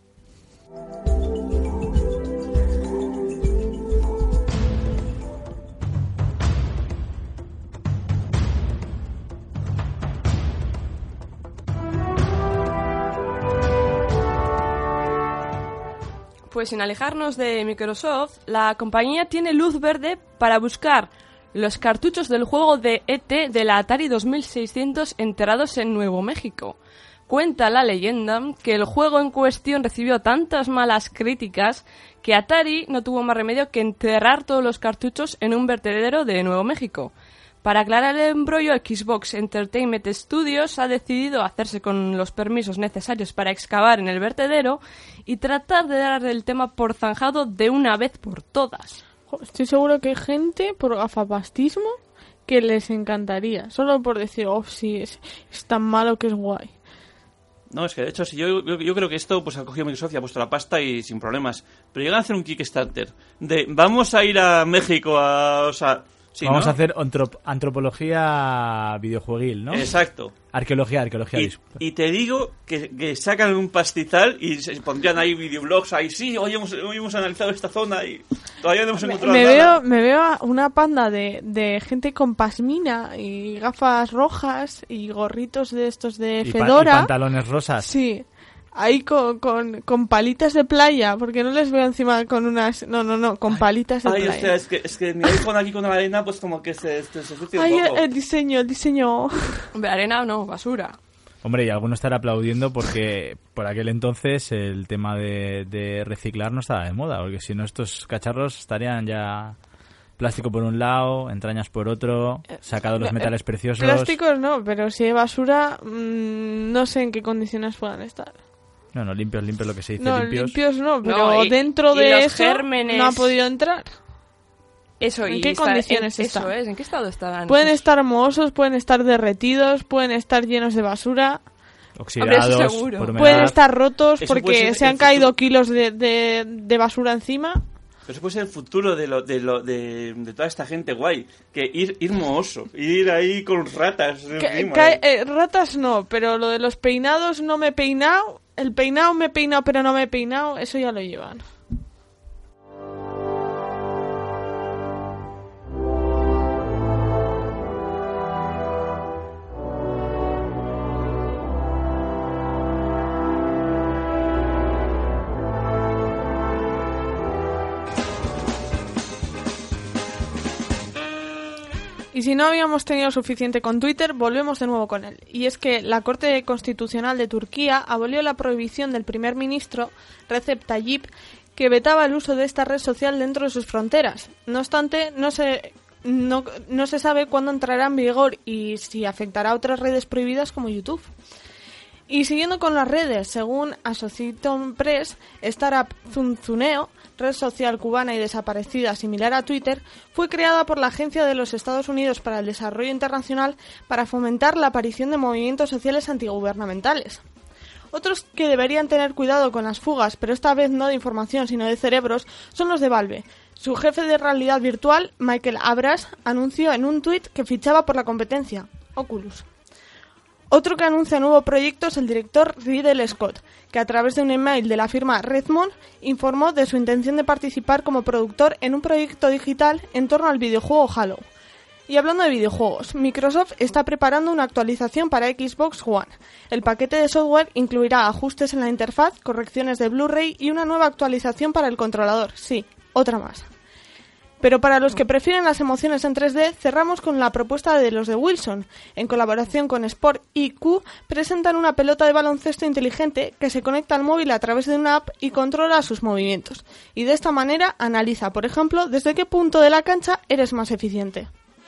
Pues sin alejarnos de Microsoft, la compañía tiene luz verde para buscar los cartuchos del juego de E T de la Atari dos mil seiscientos enterrados en Nuevo México. Cuenta la leyenda que el juego en cuestión recibió tantas malas críticas que Atari no tuvo más remedio que enterrar todos los cartuchos en un vertedero de Nuevo México. Para aclarar el embrollo, Xbox Entertainment Studios ha decidido hacerse con los permisos necesarios para excavar en el vertedero y tratar de dar el tema por zanjado de una vez por todas. Jo, Estoy seguro que hay gente por gafapastismo que les encantaría. Solo por decir, oh, sí, es, es tan malo que es guay. No, es que de hecho, si yo, yo, yo creo que esto pues ha cogido Microsoft y ha puesto la pasta y sin problemas. Pero llegan a hacer un Kickstarter de vamos a ir a México a... O sea, sí, Vamos ¿no? a hacer antrop- antropología videojueguil, ¿no? Exacto. Arqueología, arqueología. Y, dis- y te digo que, que sacan un pastizal y se pondrían ahí videoblogs ahí, sí, hoy hemos, hoy hemos analizado esta zona y todavía no hemos Me, encontrado me nada. veo, me veo a una panda de, de gente con pasmina y gafas rojas y gorritos de estos de y, pa- y Fedora. pantalones rosas. Sí, ahí con, con, con palitas de playa, porque no les veo encima con unas... No, no, no, con palitas de Ay, playa. hostia, es que, es que mi iPhone aquí con la arena pues como que se, se, se sucia Ay, un el, poco. el diseño, el diseño. Hombre, arena no, basura. Hombre, y alguno estará aplaudiendo porque por aquel entonces el tema de, de reciclar no estaba de moda, porque si no estos cacharros estarían ya plástico por un lado, entrañas por otro, sacados los Eh, metales preciosos. Plásticos no, pero si hay basura, mmm, no sé en qué condiciones puedan estar. No, no, limpios, limpios lo que se dice, No, limpios. limpios no, pero No, y- dentro y de los eso gérmenes. no ha podido entrar. Eso, ¿En y qué está- condiciones en- está? Eso es, ¿en qué estado estarán? Pueden esos- estar mohosos, pueden estar derretidos, pueden estar llenos de basura, Oxidados, Hombre, eso seguro. por humedad. pueden estar rotos Eso puede porque ser se han el caído futuro. kilos de, de, de basura encima. Pero eso puede ser el futuro de lo, de, lo, de, de toda esta gente guay. Que ir, ir mohoso, ir ahí con ratas Ca- encima. ca- eh. eh, ratas no, pero lo de los peinados no me he peinado, el peinado me he peinado pero no me he peinado, eso ya lo llevan. Y si no habíamos tenido suficiente con Twitter, volvemos de nuevo con él. Y es que la Corte Constitucional de Turquía abolió la prohibición del primer ministro, Recep Tayyip, que vetaba el uso de esta red social dentro de sus fronteras. No obstante, no se, no, no se sabe cuándo entrará en vigor y si afectará a otras redes prohibidas como YouTube. Y siguiendo con las redes, según Associated Press, Startup Zunzuneo, red social cubana y desaparecida similar a Twitter, fue creada por la Agencia de los Estados Unidos para el Desarrollo Internacional para fomentar la aparición de movimientos sociales antigubernamentales. Otros que deberían tener cuidado con las fugas, pero esta vez no de información sino de cerebros, son los de Valve. Su jefe de realidad virtual, Michael Abras, anunció en un tuit que fichaba por la competencia, Oculus. Otro que anuncia nuevo proyecto es el director Ridley Scott, que a través de un email de la firma Redmond informó de su intención de participar como productor en un proyecto digital en torno al videojuego Halo. Y hablando de videojuegos, Microsoft está preparando una actualización para Xbox One. El paquete de software incluirá ajustes en la interfaz, correcciones de Blu-ray y una nueva actualización para el controlador. Sí, otra más. Pero para los que prefieren las emociones en tres D, cerramos con la propuesta de los de Wilson. En colaboración con Sport I Q, presentan una pelota de baloncesto inteligente que se conecta al móvil a través de una app y controla sus movimientos. Y de esta manera analiza, por ejemplo, desde qué punto de la cancha eres más eficiente.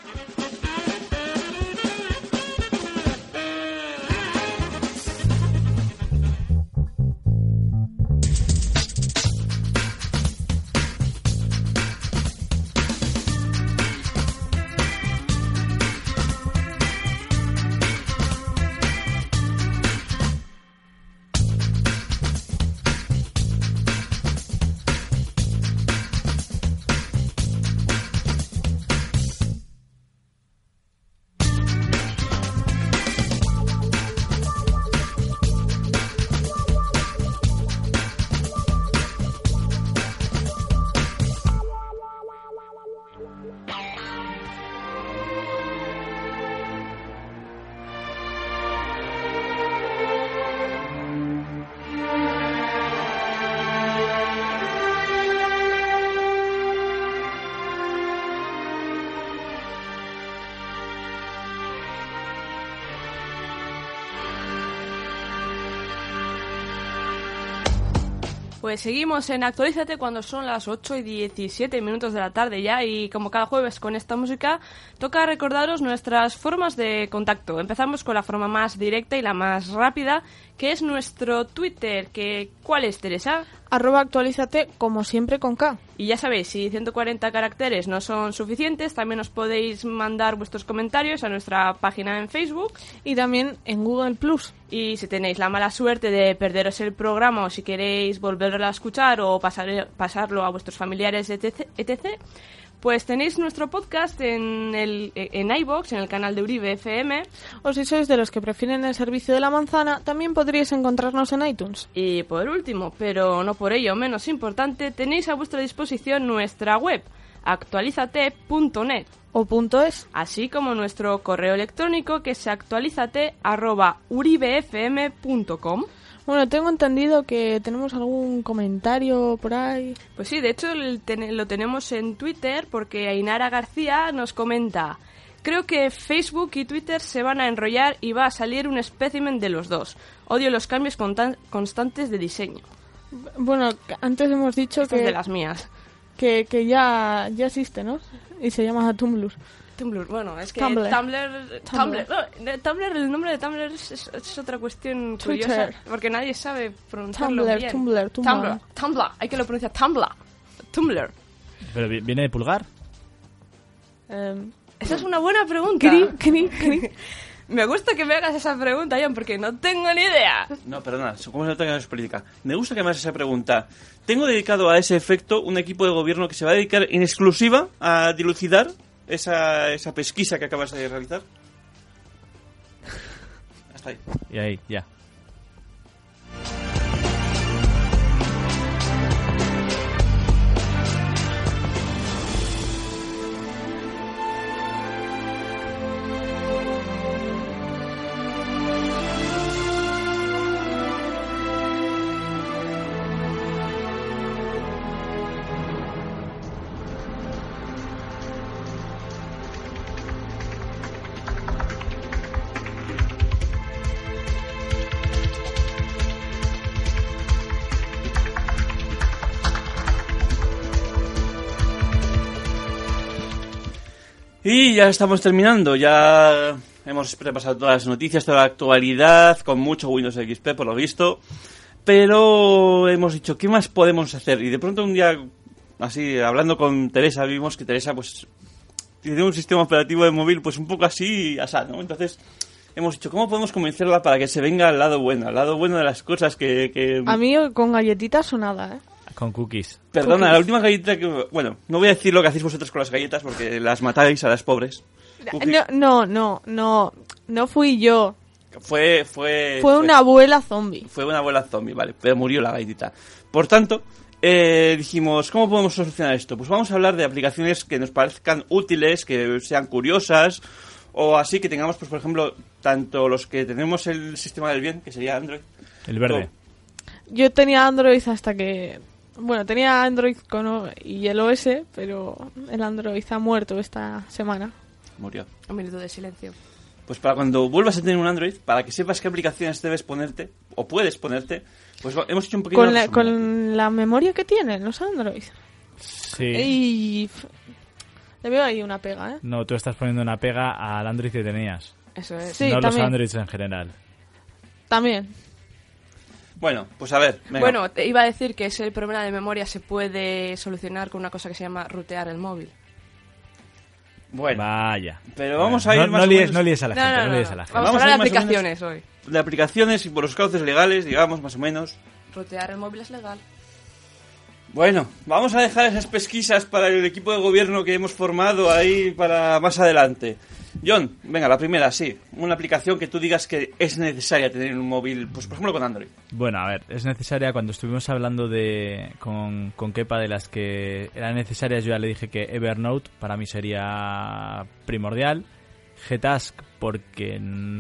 Pues seguimos en Actualízate cuando son las ocho y diecisiete minutos de la tarde ya, y como cada jueves con esta música toca recordaros nuestras formas de contacto. Empezamos con la forma más directa y la más rápida, que es nuestro Twitter. Que, ¿cuál es, Teresa? Arroba Actualízate, como siempre con K. Y ya sabéis, si ciento cuarenta caracteres no son suficientes, también os podéis mandar vuestros comentarios a nuestra página en Facebook. Y también en Google Plus. Y si tenéis la mala suerte de perderos el programa, o si queréis volverlo a escuchar o pasar, pasarlo a vuestros familiares, etcétera, etcétera, pues tenéis nuestro podcast en el en iVoox, en el canal de Uribe F M. O si sois de los que prefieren el servicio de la manzana, también podríais encontrarnos en iTunes. Y por último, pero no por ello menos importante, tenéis a vuestra disposición nuestra web, actualizate punto net. O punto es. Así como nuestro correo electrónico, que es actualizate arroba uribefm punto com. Bueno, tengo entendido que tenemos algún comentario por ahí. Pues sí, de hecho lo tenemos en Twitter, porque Ainara García nos comenta: creo que Facebook y Twitter se van a enrollar y va a salir un espécimen de los dos. Odio los cambios constantes de diseño. Bueno, antes hemos dicho Esta que... es de las mías. Que, que ya, ya existe, ¿no? Y se llama Tumblr. Tumblr, bueno, es que Tumblr. Tumblr, Tumblr, no, de Tumblr, el nombre de Tumblr es, es, es otra cuestión Twitter. curiosa, porque nadie sabe pronunciarlo Tumblr, bien. Tumblr, Tumblr. Tumblr, Tumblr, hay que lo pronunciar Tumblr, Tumblr. ¿Pero vi- viene de pulgar? Um, Esa es una buena pregunta. Cri, cri, cri. Me gusta que me hagas esa pregunta, Ian, porque no tengo ni idea. No, perdona, ¿cómo se nota que no es política? Me gusta que me hagas esa pregunta. Tengo dedicado a ese efecto un equipo de gobierno que se va a dedicar en exclusiva a dilucidar esa, esa pesquisa que acabas de realizar. Hasta ahí. Y ahí, ya. Y ya estamos terminando, ya hemos repasado todas las noticias, toda la actualidad, con mucho Windows X P por lo visto, pero hemos dicho, ¿qué más podemos hacer? Y de pronto un día, así, hablando con Teresa, vimos que Teresa pues tiene un sistema operativo de móvil pues un poco así, asá, ¿no? Entonces hemos dicho, ¿cómo podemos convencerla para que se venga al lado bueno, al lado bueno de las cosas que... que... A mí con galletitas o nada, ¿eh? Con cookies. Perdona, Cookies. la última galleta que... Bueno, no voy a decir lo que hacéis vosotros con las galletas porque las matáis a las pobres. Cookies. No, no, no, no, no fui yo. Fue, fue... Fue una abuela zombie. Fue una abuela zombie, vale, pero murió la galletita. Por tanto, eh, dijimos, ¿cómo podemos solucionar esto? Pues vamos a hablar de aplicaciones que nos parezcan útiles, que sean curiosas, o así que tengamos, pues por ejemplo, tanto los que tenemos el sistema del bien, que sería Android. El verde. Yo tenía Android hasta que... Bueno, tenía Android con o- y el O S, pero el Android ha muerto esta semana. Murió. Un minuto de silencio. Pues para cuando vuelvas a tener un Android, para que sepas qué aplicaciones debes ponerte, o puedes ponerte, pues va- hemos hecho un pequeño Con la, resumen. con la memoria que tienen los Android. Sí. Y... f- Le veo ahí una pega, ¿eh? No, tú estás poniendo una pega al Android que tenías. Eso es. Sí, no a los también. Androids en general. También. Bueno, pues a ver. Venga. Bueno, te iba a decir que ese problema de memoria se puede solucionar con una cosa que se llama rutear el móvil. Bueno, Vaya. pero vamos a ir no, más no o líes, menos- no líes a la No, gente, no, no, no, líes no. a la gente. Vamos a Vamos a hablar ir de más o menos- aplicaciones hoy. de aplicaciones y por los cauces legales, digamos, más o menos. Rutear el móvil es legal. Bueno, vamos a dejar esas pesquisas para el equipo de gobierno que hemos formado ahí para más adelante. John, venga, la primera, sí. Una aplicación que tú digas que es necesaria tener en un móvil, pues por ejemplo con Android. Bueno, a ver, es necesaria, cuando estuvimos hablando de con, con Kepa de las que eran necesarias, yo ya le dije que Evernote para mí sería primordial. Gtask porque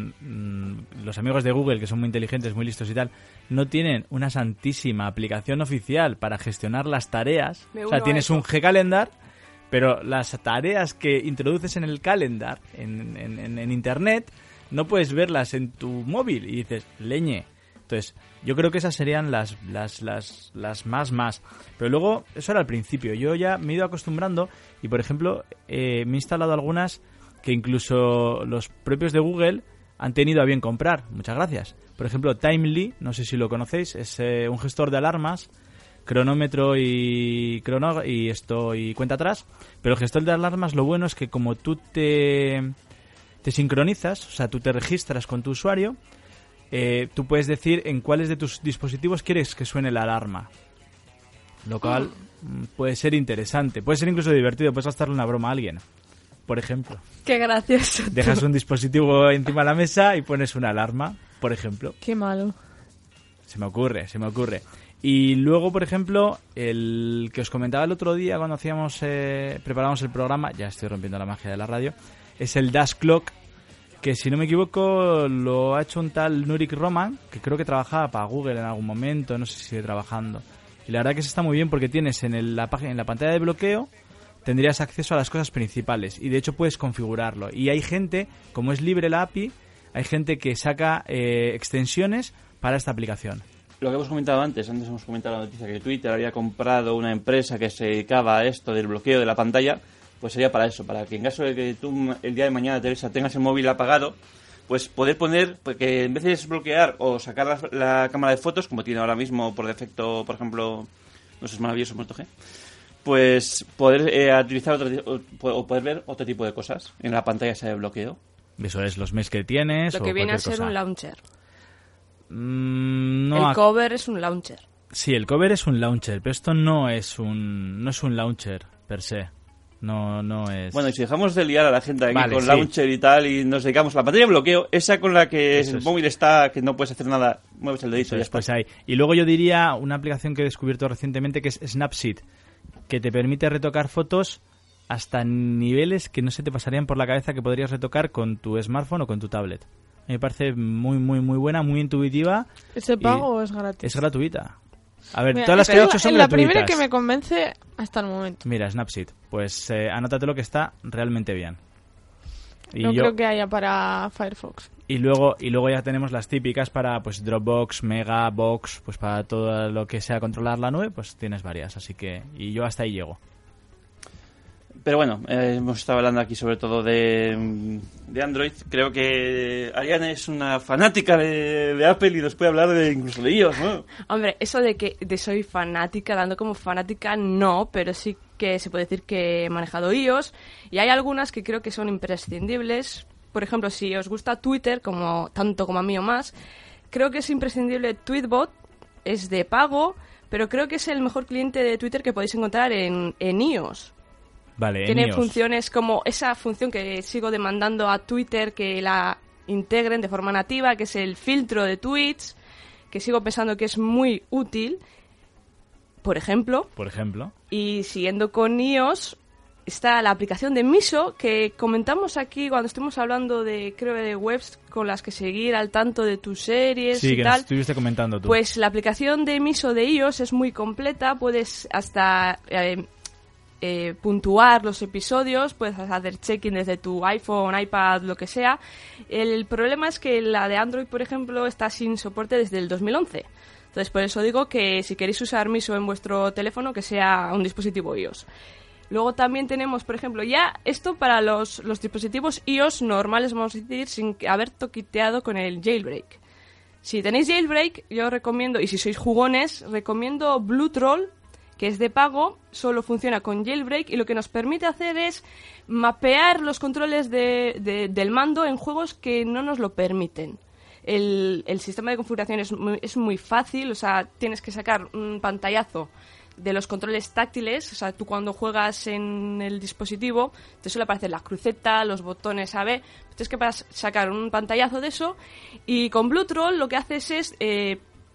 mm, los amigos de Google, que son muy inteligentes, muy listos y tal, no tienen una santísima aplicación oficial para gestionar las tareas. Me O sea, uno a tienes eso. un G-Calendar, pero las tareas que introduces en el calendar, en, en, en, en internet, no puedes verlas en tu móvil. Y dices, leñe. Entonces, yo creo que esas serían las, las, las, las más más. Pero luego, eso era al principio. Yo ya me he ido acostumbrando y, por ejemplo, eh, me he instalado algunas que incluso los propios de Google han tenido a bien comprar. Muchas gracias. Por ejemplo, Timely, no sé si lo conocéis, es eh, un gestor de alarmas, cronómetro y crono y esto y cuenta atrás. Pero el gestor de alarmas, lo bueno es que como tú te, te sincronizas, o sea, tú te registras con tu usuario, eh, tú puedes decir en cuáles de tus dispositivos quieres que suene la alarma. Lo cual mm, puede ser interesante, puede ser incluso divertido, puedes gastarle una broma a alguien. Por ejemplo, Qué gracioso. dejas un dispositivo encima de la mesa y pones una alarma, por ejemplo. Qué malo. Se me ocurre, se me ocurre. Y luego, por ejemplo, el que os comentaba el otro día cuando hacíamos, eh, preparábamos el programa, ya estoy rompiendo la magia de la radio, es el Dash Clock, que si no me equivoco lo ha hecho un tal Nurik Roman, que creo que trabajaba para Google en algún momento, no sé si sigue trabajando. Y la verdad que se está muy bien porque tienes en el- la página, en la pantalla de bloqueo, tendrías acceso a las cosas principales y de hecho puedes configurarlo. Y hay gente, como es libre la A P I, hay gente que saca eh, extensiones para esta aplicación. Lo que hemos comentado antes, antes hemos comentado la noticia que Twitter había comprado una empresa que se dedicaba a esto del bloqueo de la pantalla, pues sería para eso, para que en caso de que tú el día de mañana, Teresa, tengas el móvil apagado, pues poder poner, porque en vez de desbloquear o sacar la, la cámara de fotos, como tiene ahora mismo por defecto, por ejemplo, no sé, es maravilloso Moto G, pues poder eh, utilizar otro, ti- o, o poder ver otro tipo de cosas en la pantalla esa de bloqueo. Eso es, los mails que tienes Lo o que viene a cualquier ser cosa. un launcher. Mm, no el ac- cover es un launcher. Sí, el cover es un launcher, pero esto no es un no es un launcher per se. No no es. Bueno, y si dejamos de liar a la gente aquí Vale, con sí. launcher y tal y nos dedicamos a la pantalla de bloqueo, esa con la que Eso el es. móvil está, que no puedes hacer nada, mueves el dedito Eso y ya es, está. pues ahí. Y luego yo diría una aplicación que he descubierto recientemente que es Snapseed, que te permite retocar fotos hasta niveles que no se te pasarían por la cabeza que podrías retocar con tu smartphone o con tu tablet. A mí me parece muy muy muy buena, muy intuitiva. ¿Es de y pago o es gratis? Es gratuita. A ver, Mira, todas las que he pero hecho son es la gratuitas. primera que me convence hasta el momento. Mira, Snapseed, pues eh, anótatelo que está realmente bien. Y No yo- creo que haya para Firefox. Y luego, y luego ya tenemos las típicas para pues Dropbox, Mega, Box, pues para todo lo que sea controlar la nube, pues tienes varias, así que y yo hasta ahí llego. Pero bueno, eh, hemos estado hablando aquí sobre todo de, mm, de Android. Creo que Ariane es una fanática de, de Apple y nos puede hablar de incluso de iOS, ¿no? Hombre, eso de que de soy fanática, dando como fanática, no, pero sí que se puede decir que he manejado iOS y hay algunas que creo que son imprescindibles. Por ejemplo, si os gusta Twitter, como tanto como a mí o más, creo que es imprescindible Tweetbot, es de pago, pero creo que es el mejor cliente de Twitter que podéis encontrar en, en iOS. Vale, Tiene en iOS. funciones como esa función que sigo demandando a Twitter que la integren de forma nativa, que es el filtro de tweets, que sigo pensando que es muy útil, por ejemplo. Por ejemplo. Y siguiendo con iOS, está la aplicación de Miso, que comentamos aquí cuando estuvimos hablando de, creo, de webs con las que seguir al tanto de tus series sí, y que tal. nos estuviste comentando tú. Pues la aplicación de Miso de iOS es muy completa, puedes hasta eh, eh, puntuar los episodios, puedes hacer check-in desde tu iPhone, iPad, lo que sea. El problema es que la de Android, por ejemplo, está sin soporte desde el dos mil once. Entonces, por eso digo que si queréis usar Miso en vuestro teléfono, que sea un dispositivo iOS. Luego también tenemos, por ejemplo, ya esto para los, los dispositivos iOS normales, vamos a decir, sin haber toqueteado con el jailbreak. Si tenéis jailbreak, yo recomiendo, y si sois jugones, recomiendo Blue Troll, que es de pago, solo funciona con jailbreak y lo que nos permite hacer es mapear los controles de, de, del mando en juegos que no nos lo permiten. El, el sistema de configuración es muy, es muy fácil, o sea, tienes que sacar un pantallazo de los controles táctiles, o sea, tú cuando juegas en el dispositivo te suele aparecer la cruceta, los botones A B, tienes que sacar un pantallazo de eso y con Blue Troll lo que haces es eh,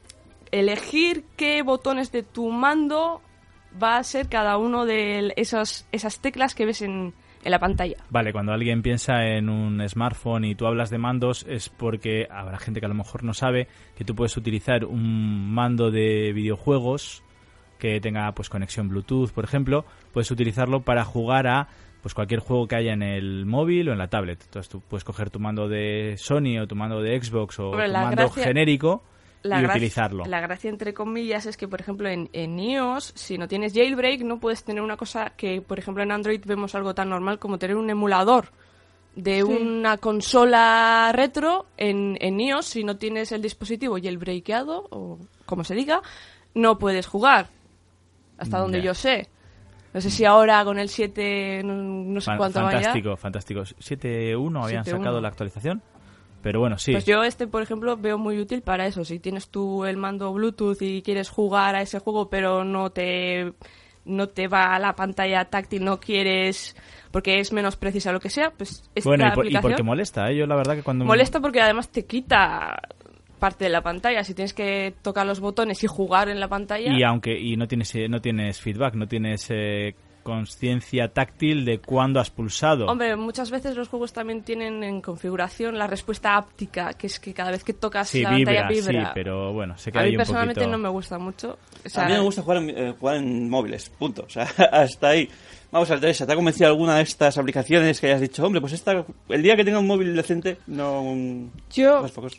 elegir qué botones de tu mando va a ser cada uno de esas, esas teclas que ves en, en la pantalla. Vale, cuando alguien piensa en un smartphone y tú hablas de mandos es porque habrá gente que a lo mejor no sabe que tú puedes utilizar un mando de videojuegos que tenga pues conexión Bluetooth, por ejemplo, puedes utilizarlo para jugar a pues cualquier juego que haya en el móvil o en la tablet. Entonces tú puedes coger tu mando de Sony o tu mando de Xbox o Hombre, tu la mando gracia- genérico La y gracia- utilizarlo. La gracia, entre comillas, es que, por ejemplo, en, en iOS, si no tienes jailbreak, no puedes tener una cosa que, por ejemplo, en Android vemos algo tan normal como tener un emulador de Sí. una consola retro. En, en iOS, si no tienes el dispositivo jailbreakeado, o como se diga, no puedes jugar. Hasta donde Ya. yo sé. No sé si ahora con el siete, no, no sé Fan- cuánto fantástico, vaya. fantástico. siete punto uno habían siete punto uno. sacado la actualización, pero bueno, sí. Pues yo este, por ejemplo, veo muy útil para eso. Si tienes tú el mando Bluetooth y quieres jugar a ese juego, pero no te no te va a la pantalla táctil, no quieres, porque es menos precisa o lo que sea, pues esta Bueno, y, por- y aplicación porque molesta, ¿eh? Yo la verdad que cuando... molesta porque además te quita parte de la pantalla. Si tienes que tocar los botones y jugar en la pantalla... Y aunque y no tienes eh, no tienes feedback, no tienes eh, conciencia táctil de cuándo has pulsado. Hombre, muchas veces los juegos también tienen en configuración la respuesta áptica, que es que cada vez que tocas sí, la vibra, pantalla vibra. sí, pero bueno, se queda A mí ahí un personalmente poquito... no me gusta mucho. O sea, A mí me gusta jugar en, eh, jugar en móviles, punto. O sea, hasta ahí. Vamos a ver, Teresa, ¿te ha convencido alguna de estas aplicaciones que hayas dicho, hombre, pues esta, el día que tenga un móvil decente, no... Yo- más pocos.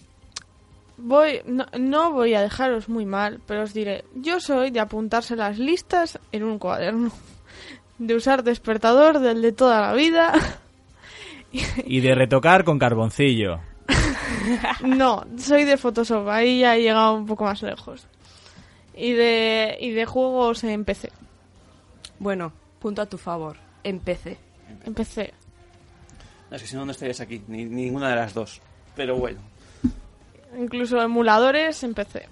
Voy, no, no voy a dejaros muy mal, pero os diré, yo soy de apuntarse las listas en un cuaderno, de usar despertador del de toda la vida. Y de retocar con carboncillo. No, soy de Photoshop, ahí ya he llegado un poco más lejos. Y de, y de juegos en P C. Bueno, punto a tu favor. En P C. En P C. No, es que si no, no estarías aquí, ni, ni ninguna de las dos. Pero bueno. Incluso emuladores en P C.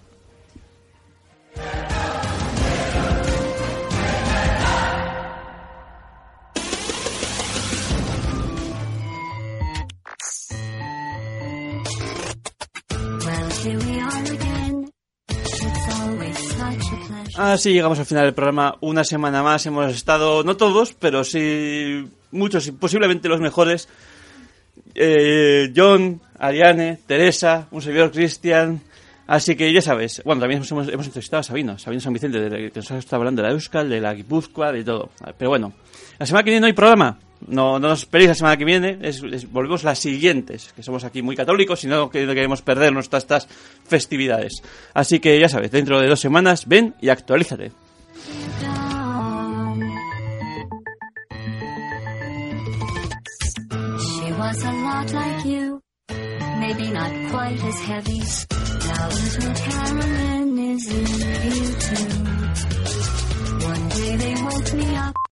Well, here we are again. It's always such a pleasure. Así llegamos al final del programa. Una semana más hemos estado, no todos, pero sí muchos y posiblemente los mejores. Eh, John, Ariane, Teresa, un servidor Cristian. Así que ya sabes. Bueno, también hemos, hemos, hemos entrevistado a Sabino, Sabino San Vicente, de, de, que nos ha estado hablando de la Euskal, de la Guipúzcoa, de todo. Pero bueno, la semana que viene no hay programa. No, no nos esperéis la semana que viene. Es, es- volvemos las siguientes, que somos aquí muy católicos y no, que- no queremos perdernos todas estas festividades. Así que ya sabes, dentro de dos semanas, ven y actualízate. Dawn. She was a lot like you, maybe not quite as heavy. Now little Caroline